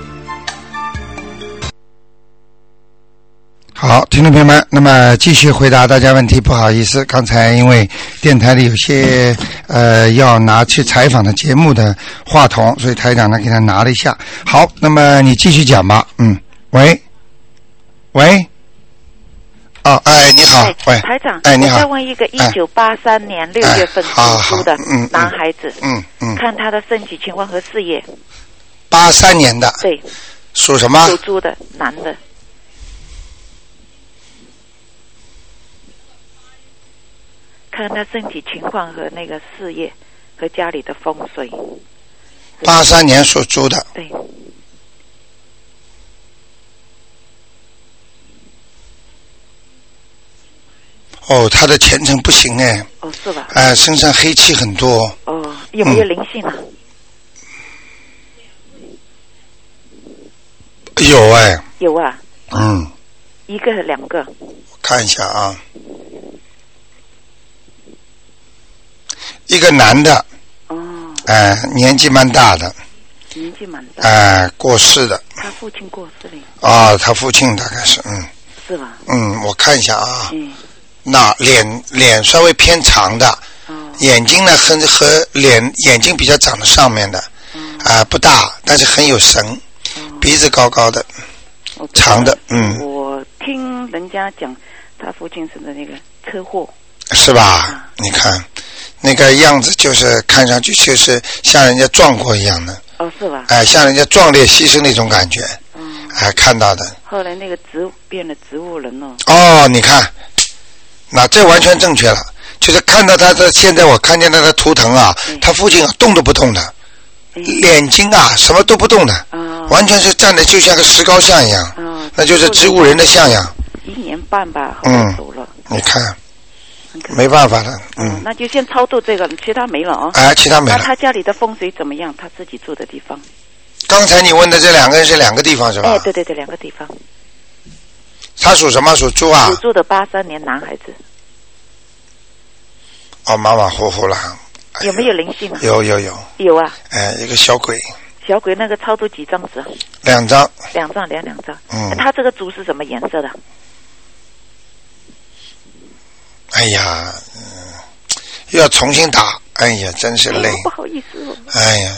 [SPEAKER 1] 好，听众朋友们，那么继续回答大家问题。不好意思，刚才因为电台里有些呃要拿去采访的节目的话筒，所以台长呢给他拿了一下。好，那么你继续讲吧。嗯，喂，喂，哦，哎，你好，喂，
[SPEAKER 5] 台长，
[SPEAKER 1] 哎，你好，
[SPEAKER 5] 我再问一个一九八三年六月份出生的男孩子，
[SPEAKER 1] 嗯嗯，
[SPEAKER 5] 看他的身体情况和事业。
[SPEAKER 1] 八三年的，
[SPEAKER 5] 对，
[SPEAKER 1] 属什么？
[SPEAKER 5] 属猪的，男的。看他身体情况和那个事业和家里的风水。
[SPEAKER 1] 八三年属猪的。
[SPEAKER 5] 对。
[SPEAKER 1] 哦，他的前程不行哎。
[SPEAKER 5] 哦，是吧？
[SPEAKER 1] 哎、呃，身上黑气很多。
[SPEAKER 5] 哦，有没有灵性啊？
[SPEAKER 1] 嗯、有哎。
[SPEAKER 5] 有啊。
[SPEAKER 1] 嗯。
[SPEAKER 5] 一个两个。
[SPEAKER 1] 我看一下啊。一个男的，
[SPEAKER 5] 哦，
[SPEAKER 1] 哎、呃，年纪蛮大的，
[SPEAKER 5] 年纪蛮大，
[SPEAKER 1] 哎、呃，过世的。
[SPEAKER 5] 他父亲过世了。
[SPEAKER 1] 啊、哦，他父亲大概是，嗯。
[SPEAKER 5] 是吧？
[SPEAKER 1] 嗯，我看一下啊。
[SPEAKER 5] 嗯。
[SPEAKER 1] 那脸脸稍微偏长的，
[SPEAKER 5] 哦、
[SPEAKER 1] 眼睛呢和和脸眼睛比较长在上面的，啊、
[SPEAKER 5] 嗯
[SPEAKER 1] 呃，不大，但是很有神，
[SPEAKER 5] 哦、
[SPEAKER 1] 鼻子高高的，长的，嗯。
[SPEAKER 5] 我听人家讲，他父亲是的那个车祸。
[SPEAKER 1] 是吧？嗯、你看。那个样子就是看上去就是像人家撞过一样的。
[SPEAKER 5] 哦，是吧？
[SPEAKER 1] 哎、呃，像人家壮烈牺牲那种感觉。
[SPEAKER 5] 嗯。
[SPEAKER 1] 哎、呃，看到的。
[SPEAKER 5] 后来那个植物变了植物人了。
[SPEAKER 1] 哦，你看，那这完全正确了。就是看到他的现在我看见他的图腾啊，嗯、他父亲啊动都不动的，嗯、眼睛啊什么都不动的，
[SPEAKER 5] 哦、
[SPEAKER 1] 完全是站的就像个石膏像一样。
[SPEAKER 5] 哦、
[SPEAKER 1] 那就是植物人的像样。
[SPEAKER 5] 一年半吧，后来走了。
[SPEAKER 1] 嗯，你看。没办法的，嗯、
[SPEAKER 5] 哦，那就先超度这个，其他没了啊。
[SPEAKER 1] 哎，其他没了。
[SPEAKER 5] 那他家里的风水怎么样？他自己住的地方。
[SPEAKER 1] 刚才你问的这两个人是两个地方是吧？
[SPEAKER 5] 哎，对对对，两个地方。
[SPEAKER 1] 他属什么？属猪啊？
[SPEAKER 5] 属猪的八三年男孩子。
[SPEAKER 1] 哦，马马虎虎了。
[SPEAKER 5] 哎、有没有灵性啊？
[SPEAKER 1] 有有有。
[SPEAKER 5] 有啊。
[SPEAKER 1] 哎，一个小鬼。
[SPEAKER 5] 小鬼那个超度几张纸？
[SPEAKER 1] 两张。
[SPEAKER 5] 两张，两两张。
[SPEAKER 1] 嗯。
[SPEAKER 5] 他这个猪是什么颜色的？
[SPEAKER 1] 哎呀，嗯，又要重新打，哎呀，真是累。
[SPEAKER 5] 不好意思哦。
[SPEAKER 1] 哎呀，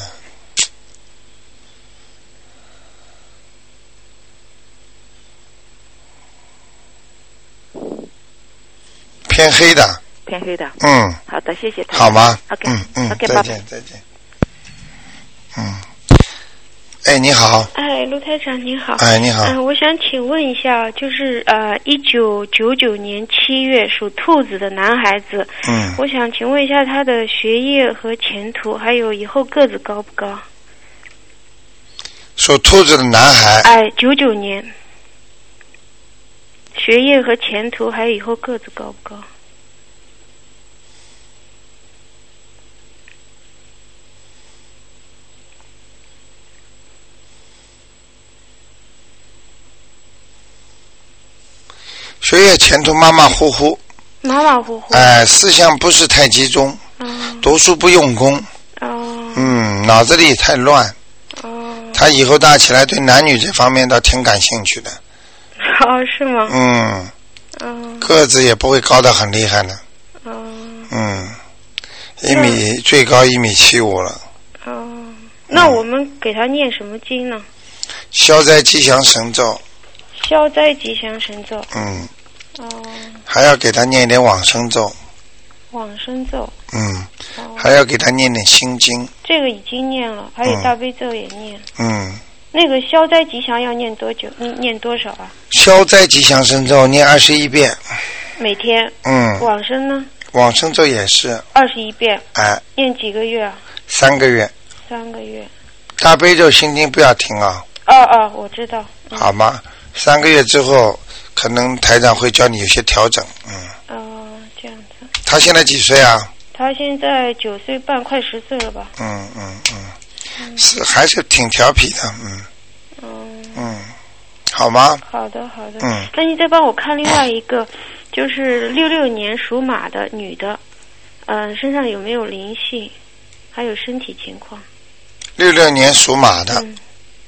[SPEAKER 1] 偏黑的。
[SPEAKER 5] 偏黑的。
[SPEAKER 1] 嗯。
[SPEAKER 5] 好的，谢谢他。
[SPEAKER 1] 好吗
[SPEAKER 5] ？OK。
[SPEAKER 1] 嗯嗯。
[SPEAKER 5] OK，
[SPEAKER 1] 再见再见。嗯。哎，你好。
[SPEAKER 7] 哎，卢台长您好。
[SPEAKER 1] 哎，你好。
[SPEAKER 7] 嗯、呃，我想请问一下，就是呃，一九九九年七月属兔子的男孩子，
[SPEAKER 1] 嗯，
[SPEAKER 7] 我想请问一下他的学业和前途，还有以后个子高不高？
[SPEAKER 1] 属兔子的男孩。
[SPEAKER 7] 哎，九九年，学业和前途，还有以后个子高不高？
[SPEAKER 1] 学业前途马马虎虎，
[SPEAKER 7] 马马虎虎。
[SPEAKER 1] 哎、呃，思想不是太集中，
[SPEAKER 7] 哦、
[SPEAKER 1] 读书不用功，
[SPEAKER 7] 哦，
[SPEAKER 1] 嗯，脑子里太乱，
[SPEAKER 7] 哦，
[SPEAKER 1] 他以后大起来对男女这方面倒挺感兴趣的，
[SPEAKER 7] 哦，是吗？
[SPEAKER 1] 嗯，
[SPEAKER 7] 哦，
[SPEAKER 1] 个子也不会高得很厉害的，
[SPEAKER 7] 哦，
[SPEAKER 1] 嗯，一米最高一米七五了，
[SPEAKER 7] 哦，那我们给他念什么经呢？
[SPEAKER 1] 消灾吉祥神咒。
[SPEAKER 7] 消灾吉祥神咒。
[SPEAKER 1] 嗯。
[SPEAKER 7] 哦。
[SPEAKER 1] 还要给他念一点往生咒。
[SPEAKER 7] 往生咒。
[SPEAKER 1] 嗯，哦、还要给他念点心经。
[SPEAKER 7] 这个已经念了，还有大悲咒也念。
[SPEAKER 1] 嗯。
[SPEAKER 7] 那个消灾吉祥要念多久？念多少啊？
[SPEAKER 1] 消灾吉祥神咒念二十一遍。
[SPEAKER 7] 每天。
[SPEAKER 1] 嗯。
[SPEAKER 7] 往生呢？
[SPEAKER 1] 往生咒也是。
[SPEAKER 7] 二十一遍。
[SPEAKER 1] 哎。
[SPEAKER 7] 念几个月啊？
[SPEAKER 1] 三个月。
[SPEAKER 7] 三个月。大
[SPEAKER 1] 悲咒心经不要停啊。
[SPEAKER 7] 哦哦，我知道。
[SPEAKER 1] 嗯、好吗？三个月之后，可能台长会教你有些调整。嗯。
[SPEAKER 7] 哦、呃，这样子。
[SPEAKER 1] 他现在几岁啊？
[SPEAKER 7] 他现在九岁半，快十岁了吧？
[SPEAKER 1] 嗯嗯嗯。是还是挺调皮的，嗯，
[SPEAKER 7] 嗯
[SPEAKER 1] 嗯，好吗？
[SPEAKER 7] 好的好的，
[SPEAKER 1] 嗯，
[SPEAKER 7] 那你再帮我看另外一个，就是六六年属马的女的，嗯、呃，身上有没有灵性，还有身体情况？
[SPEAKER 1] 六六年属马的，
[SPEAKER 7] 嗯、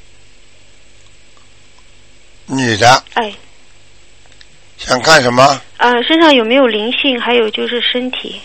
[SPEAKER 1] 女的，
[SPEAKER 7] 哎，
[SPEAKER 1] 想看什么？
[SPEAKER 7] 呃，身上有没有灵性，还有就是身体。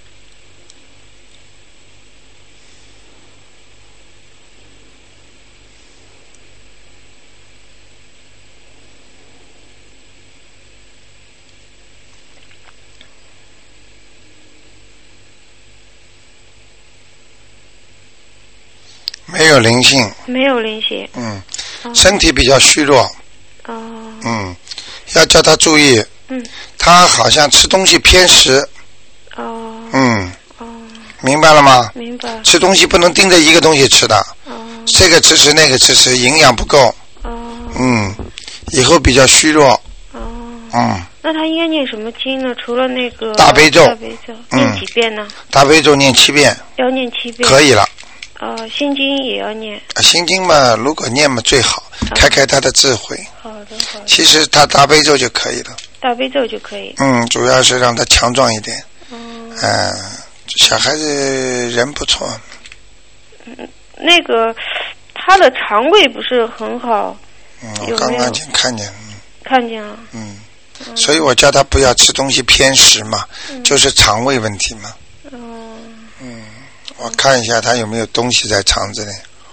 [SPEAKER 1] 没有灵性，
[SPEAKER 7] 没有灵性。
[SPEAKER 1] 嗯，哦、身体比较虚弱。
[SPEAKER 7] 哦。
[SPEAKER 1] 嗯，要叫他注意。
[SPEAKER 7] 嗯。
[SPEAKER 1] 他好像吃东西偏食。
[SPEAKER 7] 哦。
[SPEAKER 1] 嗯。
[SPEAKER 7] 哦。
[SPEAKER 1] 明白了吗？
[SPEAKER 7] 明白。
[SPEAKER 1] 吃东西不能盯着一个东西吃的。
[SPEAKER 7] 哦。
[SPEAKER 1] 这个吃吃那个吃吃，营养不够。
[SPEAKER 7] 哦。
[SPEAKER 1] 嗯，以后比较虚弱。
[SPEAKER 7] 哦。
[SPEAKER 1] 嗯。
[SPEAKER 7] 那他应该念什么经呢？除了那个
[SPEAKER 1] 大悲咒。
[SPEAKER 7] 大悲咒念几遍呢？
[SPEAKER 1] 大悲咒念七遍。
[SPEAKER 7] 要念七遍。
[SPEAKER 1] 可以了。
[SPEAKER 7] 呃，心经也要念。
[SPEAKER 1] 心经嘛，如果念嘛最好，啊、开开他的智慧。
[SPEAKER 7] 好的好的。
[SPEAKER 1] 其实他大悲咒就可以了。
[SPEAKER 7] 大悲咒就可以。
[SPEAKER 1] 嗯，主要是让他强壮一点。
[SPEAKER 7] 哦。
[SPEAKER 1] 嗯、呃，小孩子人不错。
[SPEAKER 7] 嗯，那个他的肠胃不是很好。
[SPEAKER 1] 嗯，我刚刚见看见。
[SPEAKER 7] 看见了。
[SPEAKER 1] 嗯。嗯所以我叫他不要吃东西偏食嘛，嗯、就是肠胃问题嘛。
[SPEAKER 7] 哦。
[SPEAKER 1] 嗯。我看一下他有没有东西在肠子里。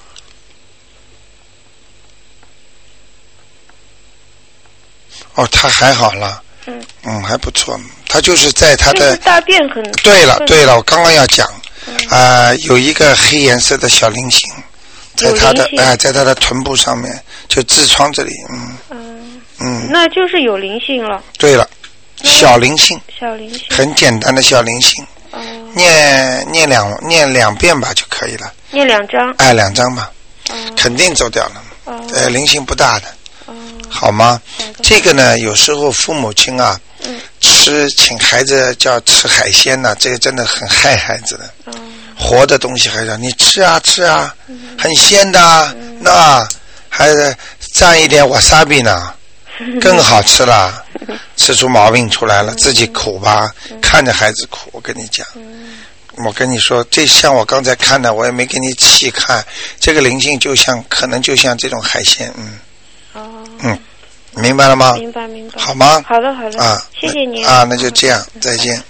[SPEAKER 1] 哦，他还好了。
[SPEAKER 7] 嗯。
[SPEAKER 1] 嗯，还不错。他就是在他的
[SPEAKER 7] 大便很。
[SPEAKER 1] 对了对了，我刚刚要讲，啊、嗯呃，有一个黑颜色的小菱形，在他的哎、呃，在他的臀部上面，就痔疮这里，嗯。嗯. 嗯。
[SPEAKER 7] 那就是有灵性了。
[SPEAKER 1] 对了，小灵性。
[SPEAKER 7] 小灵性。
[SPEAKER 1] 很简单的小灵性。
[SPEAKER 7] 哦、
[SPEAKER 1] 念念两念两遍吧就可以了。
[SPEAKER 7] 念两张。
[SPEAKER 1] 哎，两张吧。
[SPEAKER 7] 哦、
[SPEAKER 1] 肯定走掉了。
[SPEAKER 7] 哦、
[SPEAKER 1] 呃，灵性不大的。
[SPEAKER 7] 哦、
[SPEAKER 1] 好吗？这个呢，有时候父母亲啊，嗯、吃请孩子叫吃海鲜呢、啊，这个真的很害孩子的。哦、活的东西还是你吃啊吃啊，嗯、很鲜的、啊，嗯、那还蘸一点瓦萨比呢。更好吃了，吃出毛病出来了，自己苦吧，看着孩子苦。我跟你讲，我跟你说，这像我刚才看的，我也没给你细看。这个灵性就像，可能就像这种海鲜，嗯，
[SPEAKER 7] 哦，
[SPEAKER 1] 嗯，明白了吗？
[SPEAKER 7] 明白明白。
[SPEAKER 1] 好吗？
[SPEAKER 7] 好的好的。
[SPEAKER 1] 啊，
[SPEAKER 7] 谢谢您
[SPEAKER 1] 啊，那就这样，再见。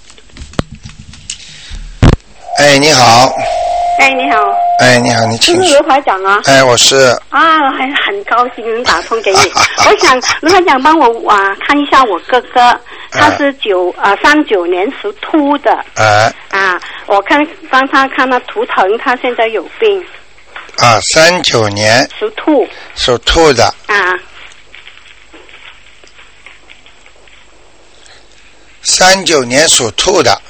[SPEAKER 1] 哎，你好。
[SPEAKER 8] 哎，你好。
[SPEAKER 1] 哎，你好，你请。
[SPEAKER 8] 是卢台长啊。
[SPEAKER 1] 哎，我是。
[SPEAKER 8] 啊，还很高兴能打通给你。我想卢台长帮我啊看一下我哥哥，他是九啊三九年属兔的。
[SPEAKER 1] 哎。
[SPEAKER 8] 啊，我看帮他看他图腾，他现在有病。
[SPEAKER 1] 啊，三九年。
[SPEAKER 8] 属兔。
[SPEAKER 1] 属兔的。
[SPEAKER 8] 啊。
[SPEAKER 1] 三九年属兔的。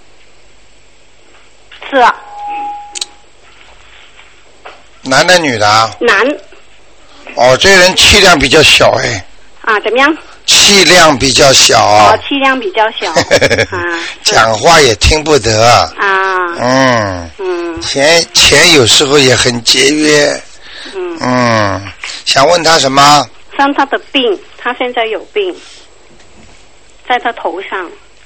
[SPEAKER 8] 是啊。
[SPEAKER 1] 男的女的啊？
[SPEAKER 8] 男。
[SPEAKER 1] 哦，这人气量比较小哎。
[SPEAKER 8] 啊，怎么样？
[SPEAKER 1] 气量比较小。
[SPEAKER 8] 哦，气量比较小。啊。
[SPEAKER 1] 讲话也听不得。
[SPEAKER 8] 啊。
[SPEAKER 1] 嗯。
[SPEAKER 8] 嗯。
[SPEAKER 1] 钱钱有时候也很节约。
[SPEAKER 8] 嗯。
[SPEAKER 1] 嗯，想问他什么？
[SPEAKER 8] 像他的病，他现在有病，在他头上。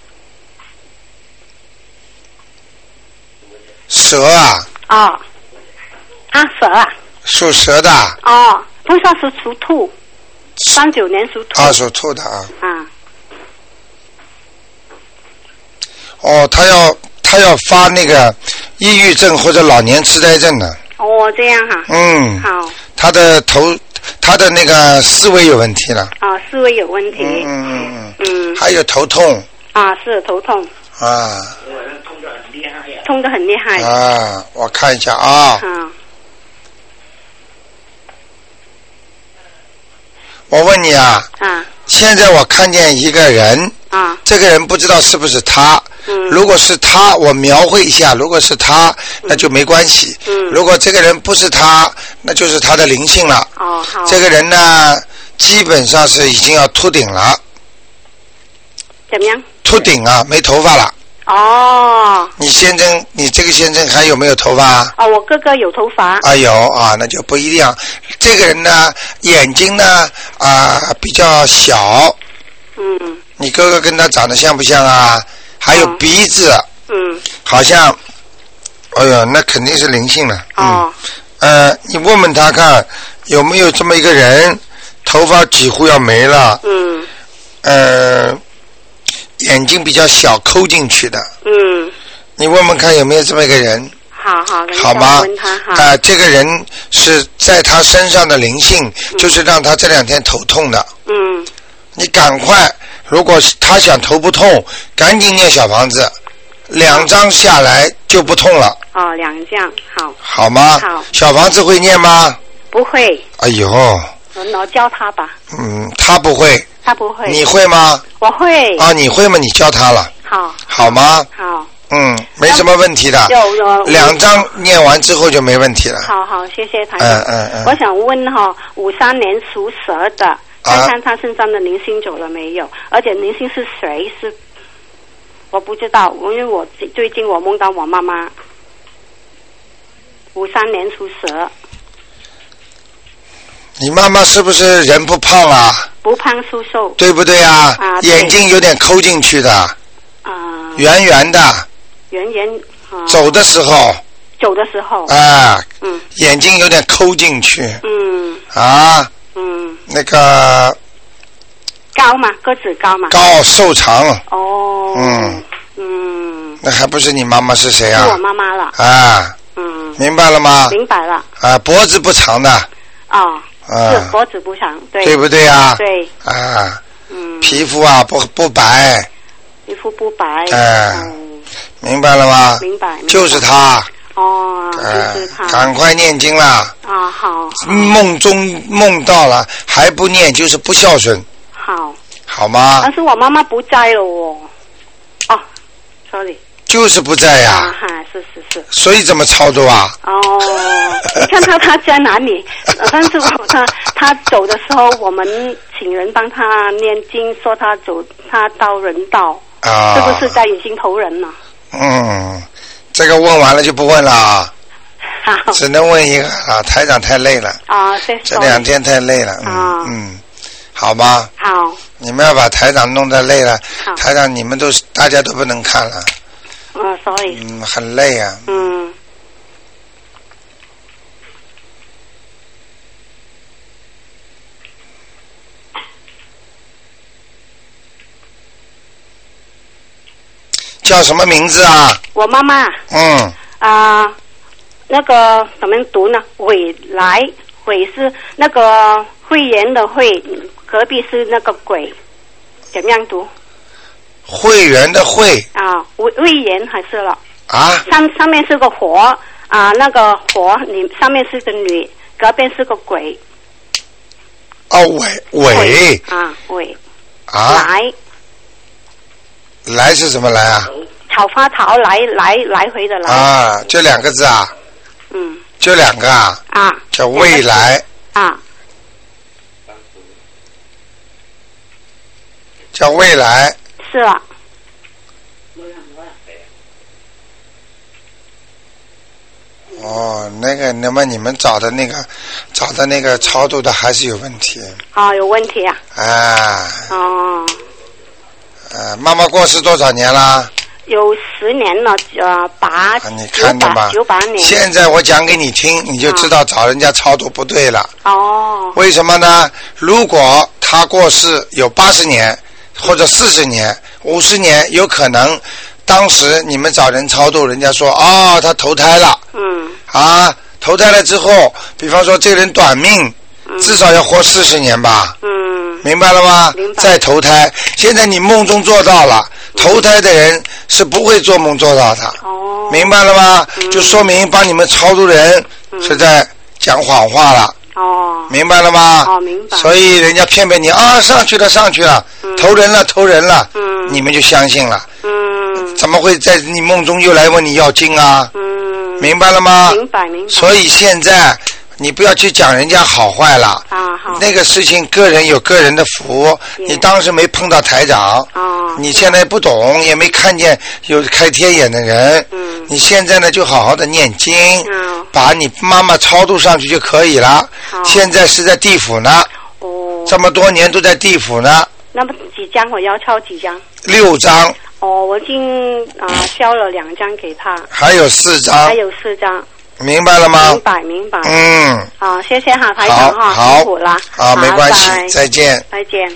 [SPEAKER 1] 蛇啊。
[SPEAKER 8] 啊。啊，蛇啊！
[SPEAKER 1] 属蛇的。
[SPEAKER 8] 哦，不是是属兔，三九年属兔。
[SPEAKER 1] 啊，属兔的啊。
[SPEAKER 8] 啊。
[SPEAKER 1] 哦，他要他要发那个抑郁症或者老年痴呆症的。
[SPEAKER 8] 哦，这样哈、啊。
[SPEAKER 1] 嗯。
[SPEAKER 8] 好。
[SPEAKER 1] 他的头，他的那个思维有问题了。
[SPEAKER 8] 啊，思维有问题。
[SPEAKER 1] 嗯嗯嗯。嗯。还有头痛。
[SPEAKER 8] 啊，是头痛。
[SPEAKER 1] 啊。
[SPEAKER 8] 痛得很厉害。
[SPEAKER 1] 啊，我看一下啊。
[SPEAKER 8] 嗯。
[SPEAKER 1] 我问你啊。
[SPEAKER 8] 啊。
[SPEAKER 1] 现在我看见一个人。
[SPEAKER 8] 啊。
[SPEAKER 1] 这个人不知道是不是他。嗯。如果是他，我描绘一下；如果是他，那就没关系。嗯。如果这个人不是他，那就是他的灵性了。
[SPEAKER 8] 哦，好。
[SPEAKER 1] 这个人呢，基本上是已经要秃顶了。
[SPEAKER 8] 怎么样？
[SPEAKER 1] 秃顶啊，没头发了。
[SPEAKER 8] 哦。
[SPEAKER 1] 你先生，你这个先生还有没有头发？
[SPEAKER 8] 啊、哦，我哥哥有头发。
[SPEAKER 1] 啊有啊，那就不一样。这个人呢，眼睛呢啊、呃、比较小。
[SPEAKER 8] 嗯。
[SPEAKER 1] 你哥哥跟他长得像不像啊？还有鼻子。
[SPEAKER 8] 嗯。
[SPEAKER 1] 好像，哎呦，那肯定是灵性了。
[SPEAKER 8] 哦。
[SPEAKER 1] 嗯。呃，你问问他看有没有这么一个人，头发几乎要没了。
[SPEAKER 8] 嗯。
[SPEAKER 1] 呃。眼睛比较小，抠进去的。
[SPEAKER 8] 嗯。
[SPEAKER 1] 你问问看有没有这么一个人？
[SPEAKER 8] 好好，
[SPEAKER 1] 好吗？
[SPEAKER 8] 问他哈。
[SPEAKER 1] 啊、呃，这个人是在他身上的灵性，嗯、就是让他这两天头痛的。
[SPEAKER 8] 嗯。
[SPEAKER 1] 你赶快，如果他想头不痛，赶紧念小房子，两张下来就不痛了。
[SPEAKER 8] 哦，两张，好。
[SPEAKER 1] 好吗？
[SPEAKER 8] 好。
[SPEAKER 1] 小房子会念吗？
[SPEAKER 8] 不会。
[SPEAKER 1] 哎呦。
[SPEAKER 8] 我我教他吧。
[SPEAKER 1] 嗯，他不会。
[SPEAKER 8] 他不会。
[SPEAKER 1] 你会吗？
[SPEAKER 8] 我会。
[SPEAKER 1] 啊，你会吗？你教他了。
[SPEAKER 8] 好。
[SPEAKER 1] 好吗？
[SPEAKER 8] 好。
[SPEAKER 1] 嗯，没什么问题的。
[SPEAKER 8] 有有。
[SPEAKER 1] 两张念完之后就没问题了。
[SPEAKER 8] 好好，谢谢台长。
[SPEAKER 1] 嗯嗯嗯。
[SPEAKER 8] 我想问哈，五三年属蛇的，看看他身上的灵性走了没有？而且灵性是谁？是我不知道，因为我最近我梦到我妈妈。五三年属蛇。
[SPEAKER 1] 你妈妈是不是人不胖啊？
[SPEAKER 8] 不胖瘦瘦。
[SPEAKER 1] 对不对啊？
[SPEAKER 8] 啊。
[SPEAKER 1] 眼睛有点抠进去的。
[SPEAKER 8] 啊。
[SPEAKER 1] 圆圆的。
[SPEAKER 8] 圆圆。啊。
[SPEAKER 1] 走的时候。
[SPEAKER 8] 走的时候。
[SPEAKER 1] 啊。
[SPEAKER 8] 嗯。
[SPEAKER 1] 眼睛有点抠进去。
[SPEAKER 8] 嗯。
[SPEAKER 1] 啊。
[SPEAKER 8] 嗯。
[SPEAKER 1] 那个。
[SPEAKER 8] 高吗？个子高吗？
[SPEAKER 1] 高，瘦长。
[SPEAKER 8] 哦。
[SPEAKER 1] 嗯。
[SPEAKER 8] 嗯。
[SPEAKER 1] 那还不是你妈妈是谁啊？
[SPEAKER 8] 是我妈妈了。
[SPEAKER 1] 啊。
[SPEAKER 8] 嗯。
[SPEAKER 1] 明白了吗？
[SPEAKER 8] 明白了。
[SPEAKER 1] 啊，脖子不长的。
[SPEAKER 8] 哦。
[SPEAKER 1] 啊。
[SPEAKER 8] 是脖子不长，对。
[SPEAKER 1] 对不对啊？
[SPEAKER 8] 对。
[SPEAKER 1] 啊。
[SPEAKER 8] 嗯。
[SPEAKER 1] 皮肤啊不不白。
[SPEAKER 8] 皮肤不白。
[SPEAKER 1] 哎。嗯。明白了吗？
[SPEAKER 8] 明白。
[SPEAKER 1] 就是他。
[SPEAKER 8] 哦，就是他。
[SPEAKER 1] 赶快念经啦！
[SPEAKER 8] 啊，好。
[SPEAKER 1] 梦中梦到了还不念，就是不孝顺。
[SPEAKER 8] 好。
[SPEAKER 1] 好吗？
[SPEAKER 8] 但是我妈妈不在了哦。哦 ，sorry。
[SPEAKER 1] 就是不在呀。
[SPEAKER 8] 啊哈，是是是。
[SPEAKER 1] 所以怎么操作啊？
[SPEAKER 8] 哦，你看他他在哪里？但是我他他走的时候，我们请人帮他念经，说他走他到人道。啊。是不是在已经投人了？
[SPEAKER 1] 嗯，这个问完了就不问了啊。
[SPEAKER 8] 好。
[SPEAKER 1] 只能问一个啊，台长太累了。
[SPEAKER 8] 啊，对。
[SPEAKER 1] 这两天太累了。嗯、啊、嗯，好吧。
[SPEAKER 8] 好。
[SPEAKER 1] 你们要把台长弄得累了，
[SPEAKER 8] 好
[SPEAKER 1] 台长你们都是大家都不能看了。
[SPEAKER 8] 嗯 ，sorry。
[SPEAKER 1] 嗯，很累啊。
[SPEAKER 8] 嗯。
[SPEAKER 1] 叫什么名字啊？
[SPEAKER 8] 我妈妈。
[SPEAKER 1] 嗯。
[SPEAKER 8] 啊、呃，那个怎么读呢？伟来，伟是那个慧妍的慧，隔壁是那个鬼，怎么样读？
[SPEAKER 1] 会员的会。
[SPEAKER 8] 啊，魏魏延还是了。
[SPEAKER 1] 啊。
[SPEAKER 8] 上上面是个火啊，那个火，你上面是个女，隔边是个鬼。
[SPEAKER 1] 哦，伟伟。
[SPEAKER 8] 啊，伟。
[SPEAKER 1] 啊。
[SPEAKER 8] 来。
[SPEAKER 1] 来是什么来啊？
[SPEAKER 8] 草花桃来来来回的来。
[SPEAKER 1] 啊，就两个字啊。
[SPEAKER 8] 嗯。
[SPEAKER 1] 就两个啊。
[SPEAKER 8] 啊。
[SPEAKER 1] 叫未来。
[SPEAKER 8] 啊。
[SPEAKER 1] 叫未来。
[SPEAKER 8] 是啊。
[SPEAKER 1] 哦，那个，那么你们找的那个，找的那个超度的还是有问题。
[SPEAKER 8] 啊、哦，有问题啊。
[SPEAKER 1] 啊。
[SPEAKER 8] 哦。
[SPEAKER 1] 呃，妈妈过世多少年了？
[SPEAKER 8] 有十年了，呃，八、
[SPEAKER 1] 啊、你看着吧，
[SPEAKER 8] 九八年。
[SPEAKER 1] 现在我讲给你听，你就知道找人家超度不对了。
[SPEAKER 8] 哦。
[SPEAKER 1] 为什么呢？如果他过世有八十年，或者四十年、五十年，有可能当时你们找人超度，人家说哦，他投胎了。
[SPEAKER 8] 嗯。
[SPEAKER 1] 啊，投胎了之后，比方说这个人短命，
[SPEAKER 8] 嗯、
[SPEAKER 1] 至少要活四十年吧。
[SPEAKER 8] 嗯。
[SPEAKER 1] 明白了吗？
[SPEAKER 8] 明白。
[SPEAKER 1] 再投胎，现在你梦中做到了，投胎的人是不会做梦做到的。
[SPEAKER 8] 哦。
[SPEAKER 1] 明白了吗？
[SPEAKER 8] 嗯、
[SPEAKER 1] 就说明帮你们超度人是在讲谎话了。
[SPEAKER 8] 哦。
[SPEAKER 1] 明白了吗？
[SPEAKER 8] 哦，明白。
[SPEAKER 1] 所以人家骗骗你啊，上去了上去了，嗯、投人了投人了，
[SPEAKER 8] 嗯，
[SPEAKER 1] 你们就相信了。
[SPEAKER 8] 嗯。
[SPEAKER 1] 怎么会在你梦中又来问你要经啊？
[SPEAKER 8] 嗯。
[SPEAKER 1] 明白了吗？
[SPEAKER 8] 明白明白。
[SPEAKER 1] 所以现在你不要去讲人家好坏了。
[SPEAKER 8] 啊好。
[SPEAKER 1] 那个事情个人有个人的福，你当时没碰到台长。
[SPEAKER 8] 哦。
[SPEAKER 1] 你现在不懂，也没看见有开天眼的人。
[SPEAKER 8] 嗯。
[SPEAKER 1] 你现在呢就好好的念经，
[SPEAKER 8] 嗯，
[SPEAKER 1] 把你妈妈超度上去就可以了。现在是在地府呢。
[SPEAKER 8] 哦。
[SPEAKER 1] 这么多年都在地府呢。
[SPEAKER 8] 那么几张我要抄几张？
[SPEAKER 1] 六张。
[SPEAKER 8] 哦，我已经啊、呃、烧了两张给他。
[SPEAKER 1] 还有四张。
[SPEAKER 8] 还有四张。
[SPEAKER 1] 明白了吗？
[SPEAKER 8] 明白明白。
[SPEAKER 1] 嗯。
[SPEAKER 8] 好，谢谢哈台长哈，
[SPEAKER 1] 好，
[SPEAKER 8] 辛苦了。
[SPEAKER 1] 好，没关系，再见。
[SPEAKER 8] 再见。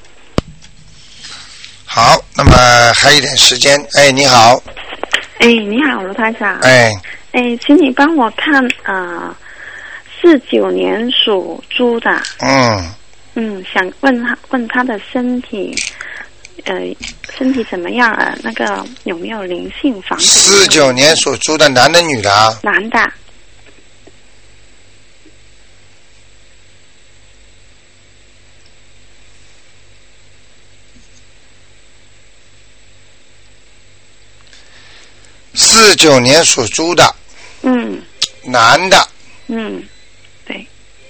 [SPEAKER 1] 好，那么还有一点时间，哎，你好。
[SPEAKER 9] 哎，你好，卢台长。
[SPEAKER 1] 哎。
[SPEAKER 9] 哎，请你帮我看啊，四九年属猪的。
[SPEAKER 1] 嗯。
[SPEAKER 9] 嗯，想问他问他的身体，呃，身体怎么样啊？那个有没有灵性房子？
[SPEAKER 1] 四九年属猪的，男的女的啊？
[SPEAKER 9] 男的。
[SPEAKER 1] 四九年属猪的。
[SPEAKER 9] 嗯。
[SPEAKER 1] 男的。
[SPEAKER 9] 嗯，对。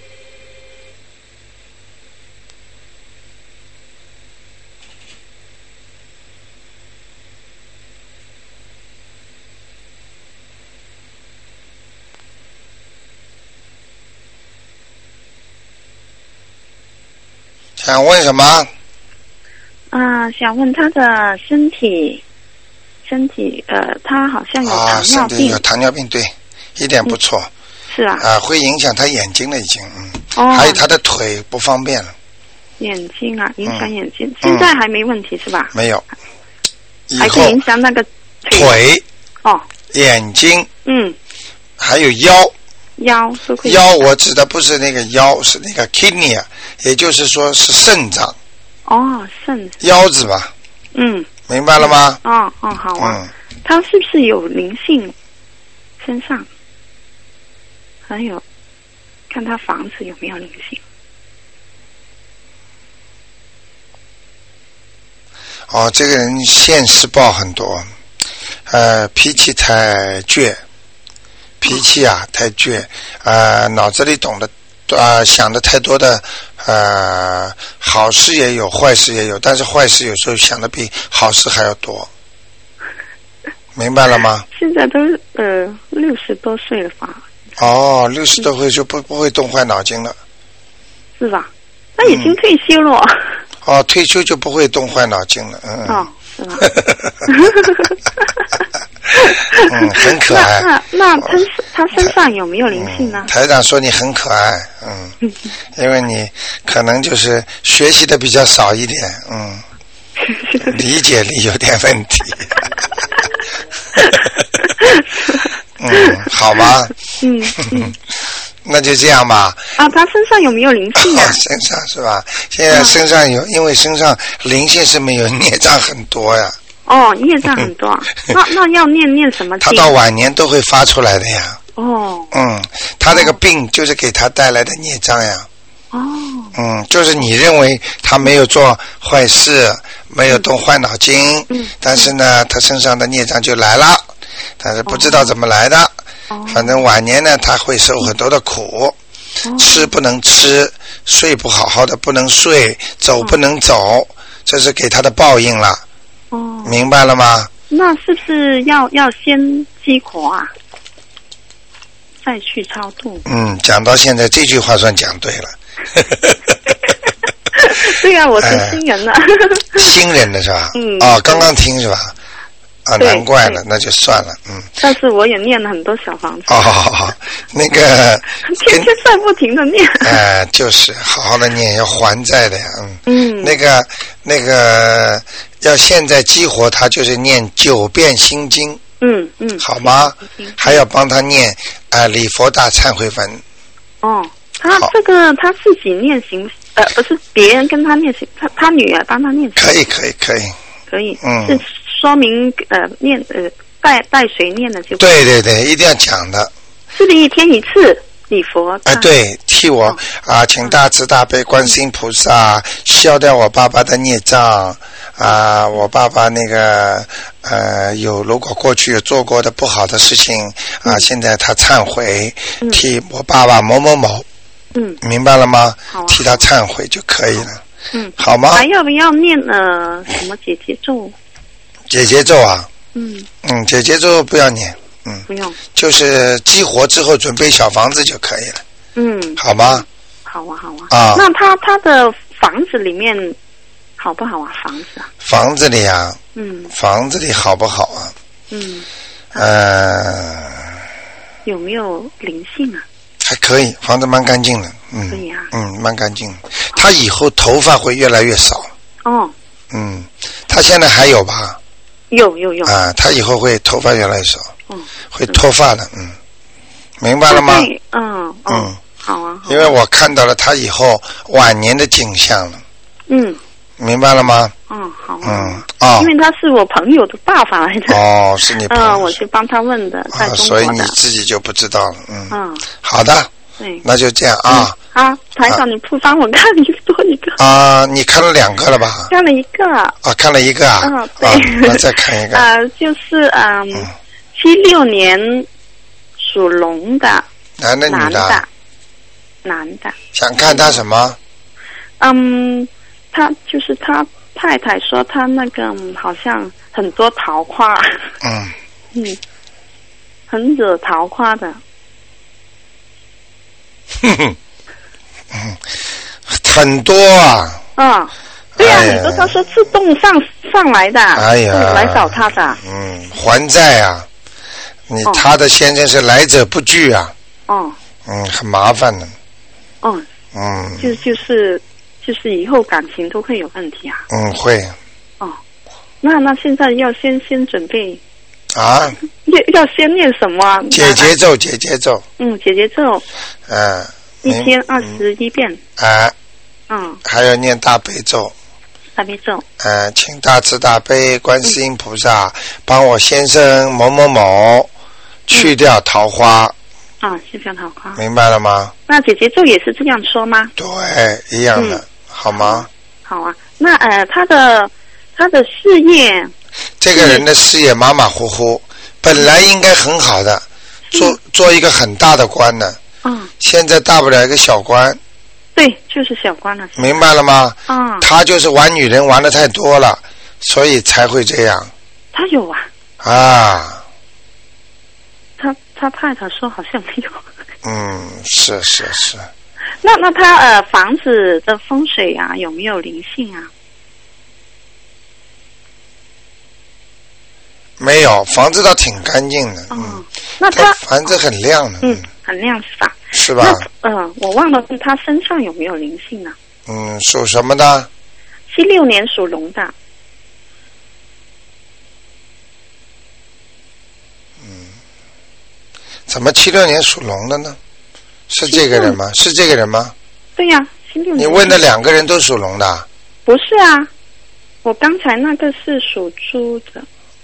[SPEAKER 1] 想问什么？
[SPEAKER 9] 啊，想问他的身体，身体呃，他好像有糖尿病。
[SPEAKER 1] 啊，身体有糖尿病，对，一点不错。
[SPEAKER 9] 嗯、是啊。
[SPEAKER 1] 啊，会影响他眼睛了，已经，嗯。
[SPEAKER 9] 哦。
[SPEAKER 1] 还有他的腿不方便了。
[SPEAKER 9] 眼睛啊，影响眼睛，嗯、现在还没问题、嗯、是吧？
[SPEAKER 1] 没有。
[SPEAKER 9] 还可以影响那个
[SPEAKER 1] 腿。腿。
[SPEAKER 9] 哦。
[SPEAKER 1] 眼睛。
[SPEAKER 9] 嗯。
[SPEAKER 1] 还有腰。
[SPEAKER 9] 腰都可以。
[SPEAKER 1] 腰我指的不是那个腰，是那个 kidney 啊，也就是说是肾脏。
[SPEAKER 9] 哦，肾。
[SPEAKER 1] 腰子吧。
[SPEAKER 9] 嗯。
[SPEAKER 1] 明白了吗？
[SPEAKER 9] 哦哦，好啊。
[SPEAKER 1] 嗯。
[SPEAKER 9] 他是不是有灵性？身上。还有，看他房子有没有灵性。
[SPEAKER 1] 哦，这个人现世报很多，呃，脾气太倔。脾气啊太倔，呃，脑子里懂得呃想的太多的呃好事也有，坏事也有，但是坏事有时候想的比好事还要多，明白了吗？
[SPEAKER 9] 现在都呃六十多岁了吧？
[SPEAKER 1] 哦，六十多岁就不不会动坏脑筋了，
[SPEAKER 9] 是吧？那已经退休了。嗯、
[SPEAKER 1] 哦，退休就不会动坏脑筋了，嗯。
[SPEAKER 9] 哦，是吧？
[SPEAKER 1] 嗯，很可爱。
[SPEAKER 9] 那那他他身上有没有灵性呢？
[SPEAKER 1] 嗯、台长说你很可爱，嗯，因为你可能就是学习的比较少一点，嗯，理解力有点问题。嗯，好吗？
[SPEAKER 9] 嗯嗯，
[SPEAKER 1] 那就这样吧。
[SPEAKER 9] 啊，他身上有没有灵性啊？
[SPEAKER 1] 哦、身上是吧？现在身上有，因为身上灵性是没有，孽障很多呀。
[SPEAKER 9] 哦，业障很多，那那要念念什么经？
[SPEAKER 1] 他到晚年都会发出来的呀。
[SPEAKER 9] 哦。
[SPEAKER 1] 嗯，他那个病就是给他带来的孽障呀。
[SPEAKER 9] 哦。
[SPEAKER 1] 嗯，就是你认为他没有做坏事，没有动坏脑筋，
[SPEAKER 9] 嗯，
[SPEAKER 1] 但是呢，他身上的孽障就来了，但是不知道怎么来的。
[SPEAKER 9] 哦。
[SPEAKER 1] 反正晚年呢，他会受很多的苦，
[SPEAKER 9] 哦、
[SPEAKER 1] 吃不能吃，睡不好好的不能睡，走不能走，哦、这是给他的报应了。
[SPEAKER 9] 哦，
[SPEAKER 1] 明白了吗？
[SPEAKER 9] 那是不是要要先激活啊，再去超度？
[SPEAKER 1] 嗯，讲到现在这句话算讲对了。
[SPEAKER 9] 对啊，我是新人了。
[SPEAKER 1] 哎、新人的是吧？
[SPEAKER 9] 嗯。
[SPEAKER 1] 哦，刚刚听是吧？啊，难怪了，那就算了，嗯。
[SPEAKER 9] 但是我也念了很多小房子。
[SPEAKER 1] 哦，好好，那个。
[SPEAKER 9] 天天在不停的念。
[SPEAKER 1] 哎、呃，就是好好的念，要还债的呀，嗯。
[SPEAKER 9] 嗯。
[SPEAKER 1] 那个那个。要现在激活他，就是念九遍心经，
[SPEAKER 9] 嗯嗯，
[SPEAKER 1] 好吗？还要帮他念啊、呃、礼佛大忏悔文。
[SPEAKER 9] 哦，他这个他自己念行呃，不是别人跟他念经，他他女儿帮他念经。
[SPEAKER 1] 可以可以可以。
[SPEAKER 9] 可以。
[SPEAKER 1] 嗯。
[SPEAKER 9] 是说明呃念呃带带谁念的就。
[SPEAKER 1] 对对对，一定要讲的。
[SPEAKER 9] 是不是一天一次礼佛？
[SPEAKER 1] 哎、呃，对，替我啊、哦呃，请大慈大悲观世音菩萨、嗯、消掉我爸爸的孽障啊、呃！我爸爸那个呃有如果过去有做过的不好的事情啊、呃嗯，现在他忏悔，嗯、替我爸爸某某某，嗯，明白了吗？
[SPEAKER 9] 好啊、
[SPEAKER 1] 替他忏悔就可以了。
[SPEAKER 9] 嗯，
[SPEAKER 1] 好吗？
[SPEAKER 9] 还要不要念呃什么解结咒？
[SPEAKER 1] 解结咒啊？
[SPEAKER 9] 嗯
[SPEAKER 1] 嗯，解结咒不要念。嗯，
[SPEAKER 9] 不用，
[SPEAKER 1] 就是激活之后准备小房子就可以了。
[SPEAKER 9] 嗯，
[SPEAKER 1] 好吗？
[SPEAKER 9] 好啊，好啊。
[SPEAKER 1] 啊，
[SPEAKER 9] 那他他的房子里面好不好啊？房子啊？
[SPEAKER 1] 房子里啊？
[SPEAKER 9] 嗯，
[SPEAKER 1] 房子里好不好啊？
[SPEAKER 9] 嗯，
[SPEAKER 1] 呃，
[SPEAKER 9] 有没有灵性啊？
[SPEAKER 1] 还可以，房子蛮干净的。嗯，
[SPEAKER 9] 可以啊。
[SPEAKER 1] 嗯，蛮干净的。他以后头发会越来越少。
[SPEAKER 9] 哦。
[SPEAKER 1] 嗯，他现在还有吧？
[SPEAKER 9] 有有有。
[SPEAKER 1] 啊，他以后会头发越来越少。
[SPEAKER 9] 嗯，
[SPEAKER 1] 会脱发的，嗯，明白了吗？
[SPEAKER 9] 嗯嗯，好啊。
[SPEAKER 1] 因为我看到了他以后晚年的景象了。
[SPEAKER 9] 嗯，
[SPEAKER 1] 明白了吗？
[SPEAKER 9] 嗯，好。
[SPEAKER 1] 嗯啊，
[SPEAKER 9] 因为他是我朋友的爸爸来的。
[SPEAKER 1] 哦，是你朋友。
[SPEAKER 9] 嗯，我去帮他问的，在中国的。
[SPEAKER 1] 所以你自己就不知道了，嗯。
[SPEAKER 9] 嗯。
[SPEAKER 1] 好的。
[SPEAKER 9] 对。
[SPEAKER 1] 那就这样啊。
[SPEAKER 9] 好，台长，你不帮我看一多一个。
[SPEAKER 1] 啊，你看了两个了吧？
[SPEAKER 9] 看了一个。
[SPEAKER 1] 啊，看了一个啊。
[SPEAKER 9] 嗯，对。
[SPEAKER 1] 那再看一个。
[SPEAKER 9] 啊，就是嗯。七六年属龙的，
[SPEAKER 1] 男的女的？
[SPEAKER 9] 男的，男的。
[SPEAKER 1] 想看他什么？
[SPEAKER 9] 嗯，他就是他太太说他那个好像很多桃花。
[SPEAKER 1] 嗯。
[SPEAKER 9] 嗯，很惹桃花的。
[SPEAKER 1] 哼哼，嗯，很多啊。
[SPEAKER 9] 嗯。对呀、啊，很多他说自动上上来的。
[SPEAKER 1] 哎呀。
[SPEAKER 9] 来找他的。
[SPEAKER 1] 嗯，还债啊。你、哦、他的先生是来者不拒啊。
[SPEAKER 9] 哦。
[SPEAKER 1] 嗯，很麻烦的。
[SPEAKER 9] 哦。
[SPEAKER 1] 嗯。
[SPEAKER 9] 就就是就是以后感情都会有问题啊。
[SPEAKER 1] 嗯，会。
[SPEAKER 9] 哦。那那现在要先先准备。
[SPEAKER 1] 啊。
[SPEAKER 9] 要要先念什么？
[SPEAKER 1] 解结咒，解结咒。
[SPEAKER 9] 嗯，解结咒。
[SPEAKER 1] 嗯。
[SPEAKER 9] 一天二十一遍。
[SPEAKER 1] 啊。
[SPEAKER 9] 嗯。
[SPEAKER 1] 还要念大悲咒。
[SPEAKER 9] 大悲咒。
[SPEAKER 1] 呃，请大慈大悲观世音菩萨、嗯、帮我先生某某某去掉桃花。
[SPEAKER 9] 啊、嗯，去掉桃花。
[SPEAKER 1] 明白了吗？
[SPEAKER 9] 那姐姐咒也是这样说吗？
[SPEAKER 1] 对，一样的，嗯、好吗？
[SPEAKER 9] 好啊。那呃，他的他的事业，
[SPEAKER 1] 这个人的事业马马虎虎，本来应该很好的，做做一个很大的官的。
[SPEAKER 9] 嗯。
[SPEAKER 1] 现在大不了一个小官。
[SPEAKER 9] 对，就是小官了。
[SPEAKER 1] 明白了吗？
[SPEAKER 9] 啊、嗯。
[SPEAKER 1] 他就是玩女人玩的太多了，所以才会这样。
[SPEAKER 9] 他有啊。
[SPEAKER 1] 啊。
[SPEAKER 9] 他他太太说好像没有。
[SPEAKER 1] 嗯，是是是。
[SPEAKER 9] 那那他呃房子的风水啊有没有灵性啊？
[SPEAKER 1] 没有，房子倒挺干净的。
[SPEAKER 9] 嗯。
[SPEAKER 1] 嗯
[SPEAKER 9] 那他
[SPEAKER 1] 房子很亮的。
[SPEAKER 9] 嗯，很亮是吧？
[SPEAKER 1] 是吧？
[SPEAKER 9] 嗯、呃，我忘了问他身上有没有灵性呢？
[SPEAKER 1] 嗯，属什么的？
[SPEAKER 9] 七六年属龙的。
[SPEAKER 1] 嗯，怎么七六年属龙的呢？是这个人吗？是这个人吗？
[SPEAKER 9] 对呀、啊，七六年。
[SPEAKER 1] 你问的两个人都属龙的？
[SPEAKER 9] 不是啊，我刚才那个是属猪的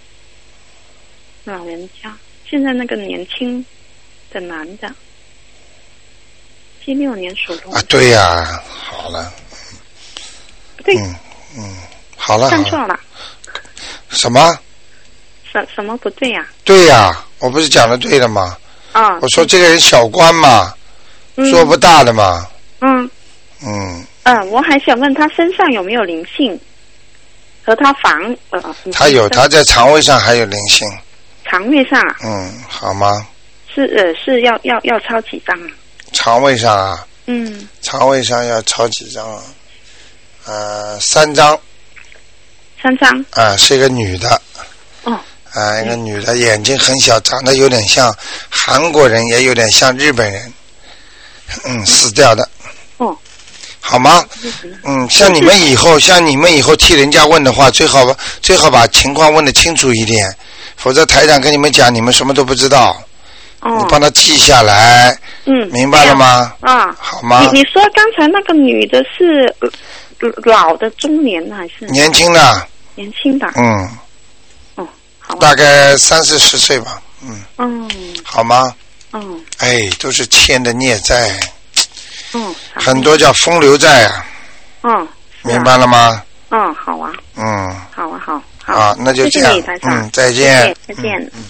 [SPEAKER 9] 老人家，现在那个年轻的男的。七六年属龙
[SPEAKER 1] 啊，对呀、啊，好了，
[SPEAKER 9] 对，
[SPEAKER 1] 嗯嗯，好了，
[SPEAKER 9] 看错了，
[SPEAKER 1] 什么？
[SPEAKER 9] 什什么不对呀、啊？
[SPEAKER 1] 对呀、啊，我不是讲的对的吗？
[SPEAKER 9] 啊，
[SPEAKER 1] 我说这个人小官嘛，
[SPEAKER 9] 嗯、
[SPEAKER 1] 做不大的嘛。
[SPEAKER 9] 嗯
[SPEAKER 1] 嗯
[SPEAKER 9] 嗯，我还想问他身上有没有灵性，和他房呃，
[SPEAKER 1] 他有，他在肠胃上还有灵性。
[SPEAKER 9] 肠胃上啊？
[SPEAKER 1] 嗯，好吗？
[SPEAKER 9] 是呃，是要要要抄几张啊？
[SPEAKER 1] 肠胃上啊，
[SPEAKER 9] 嗯，
[SPEAKER 1] 肠胃上要抄几张啊？呃，三张。
[SPEAKER 9] 三张。
[SPEAKER 1] 啊，是一个女的。
[SPEAKER 9] 哦。
[SPEAKER 1] 啊，一个女的，眼睛很小，长得有点像韩国人，也有点像日本人。嗯，死掉的。
[SPEAKER 9] 哦。
[SPEAKER 1] 好吗？嗯，像你们以后，像你们以后替人家问的话，最好最好把情况问得清楚一点，否则台长跟你们讲，你们什么都不知道。
[SPEAKER 9] 哦。
[SPEAKER 1] 你帮他记下来，
[SPEAKER 9] 嗯，
[SPEAKER 1] 明白了吗？
[SPEAKER 9] 啊，
[SPEAKER 1] 好吗？
[SPEAKER 9] 你你说刚才那个女的是老的中年还是
[SPEAKER 1] 年轻的？
[SPEAKER 9] 年轻的。
[SPEAKER 1] 嗯。
[SPEAKER 9] 哦，好。
[SPEAKER 1] 大概三四十岁吧。嗯。
[SPEAKER 9] 嗯。
[SPEAKER 1] 好吗？
[SPEAKER 9] 嗯。
[SPEAKER 1] 哎，都是欠的孽债。
[SPEAKER 9] 嗯。
[SPEAKER 1] 很多叫风流债啊。
[SPEAKER 9] 嗯。
[SPEAKER 1] 明白了吗？
[SPEAKER 9] 嗯，好啊。
[SPEAKER 1] 嗯。
[SPEAKER 9] 好啊，好。好，
[SPEAKER 1] 啊，那就这样。
[SPEAKER 9] 谢谢你，台长。
[SPEAKER 1] 嗯，再见。
[SPEAKER 9] 再见。
[SPEAKER 1] 嗯。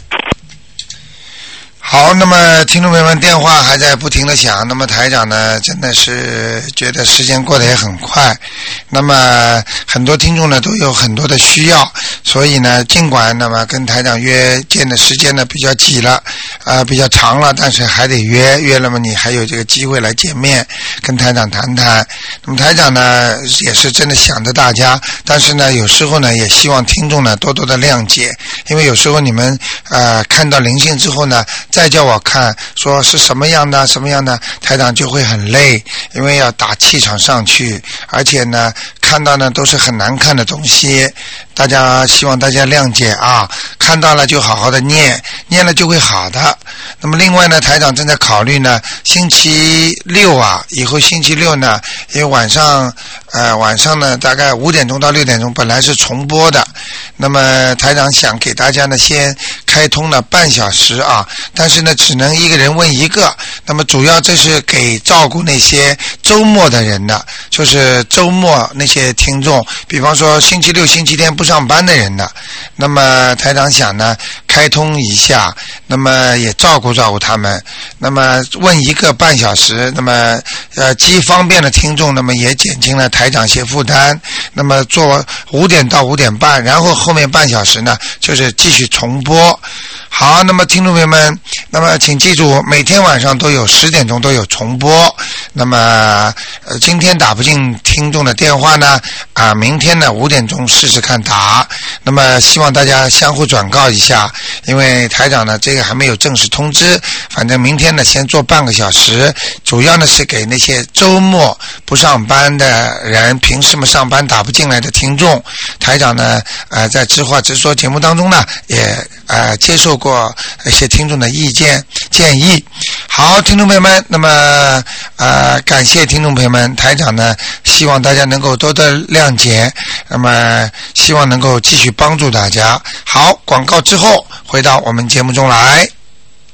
[SPEAKER 1] 好，那么听众朋友们，电话还在不停的响。那么台长呢，真的是觉得时间过得也很快。那么很多听众呢都有很多的需要，所以呢，尽管那么跟台长约见的时间呢比较挤了，呃，比较长了，但是还得约约。那么你还有这个机会来见面，跟台长谈谈。那么台长呢也是真的想着大家，但是呢有时候呢也希望听众呢多多的谅解，因为有时候你们呃看到灵性之后呢，再叫我看说是什么样的什么样的，台长就会很累，因为要打气场上去，而且呢看到呢都是很难看的东西，大家希望大家谅解啊，看到了就好好的念，念了就会好的。那么另外呢，台长正在考虑呢，星期六啊，以后星期六呢，因为晚上呃晚上呢大概五点钟到六点钟本来是重播的，那么台长想给大家呢先开通了半小时啊，但是呢只能一个人问一个，那么主要这是给照顾那些周末的人的，就是周末那些听众，比方说星期六星期天不上班的人的，那么台长想呢开通一下，那么也照顾照顾他们，那么问一个半小时，那么呃既方便了听众，那么也减轻了台长些负担，那么做五点到五点半，然后后面半小时呢就是继续重播。好，那么听众朋友们，那么请记住，每天晚上都有十点钟都有重播。那么呃今天打不进听众的电话呢，啊，明天呢五点钟试试看打。那么希望大家相互转告一下，因为台长呢这个还没有正式通知，反正明天呢先做半个小时，主要呢是给那些周末不上班的人，平时嘛上班打不进来的听众。台长呢呃在直话直说节目当中呢也呃接受过一些听众的意见建议。好，听众朋友们，那么呃感谢听众朋友们，台长呢希望大家能够多多谅解，那么希望能够继续帮助大家。好，广告之后回到我们节目中来。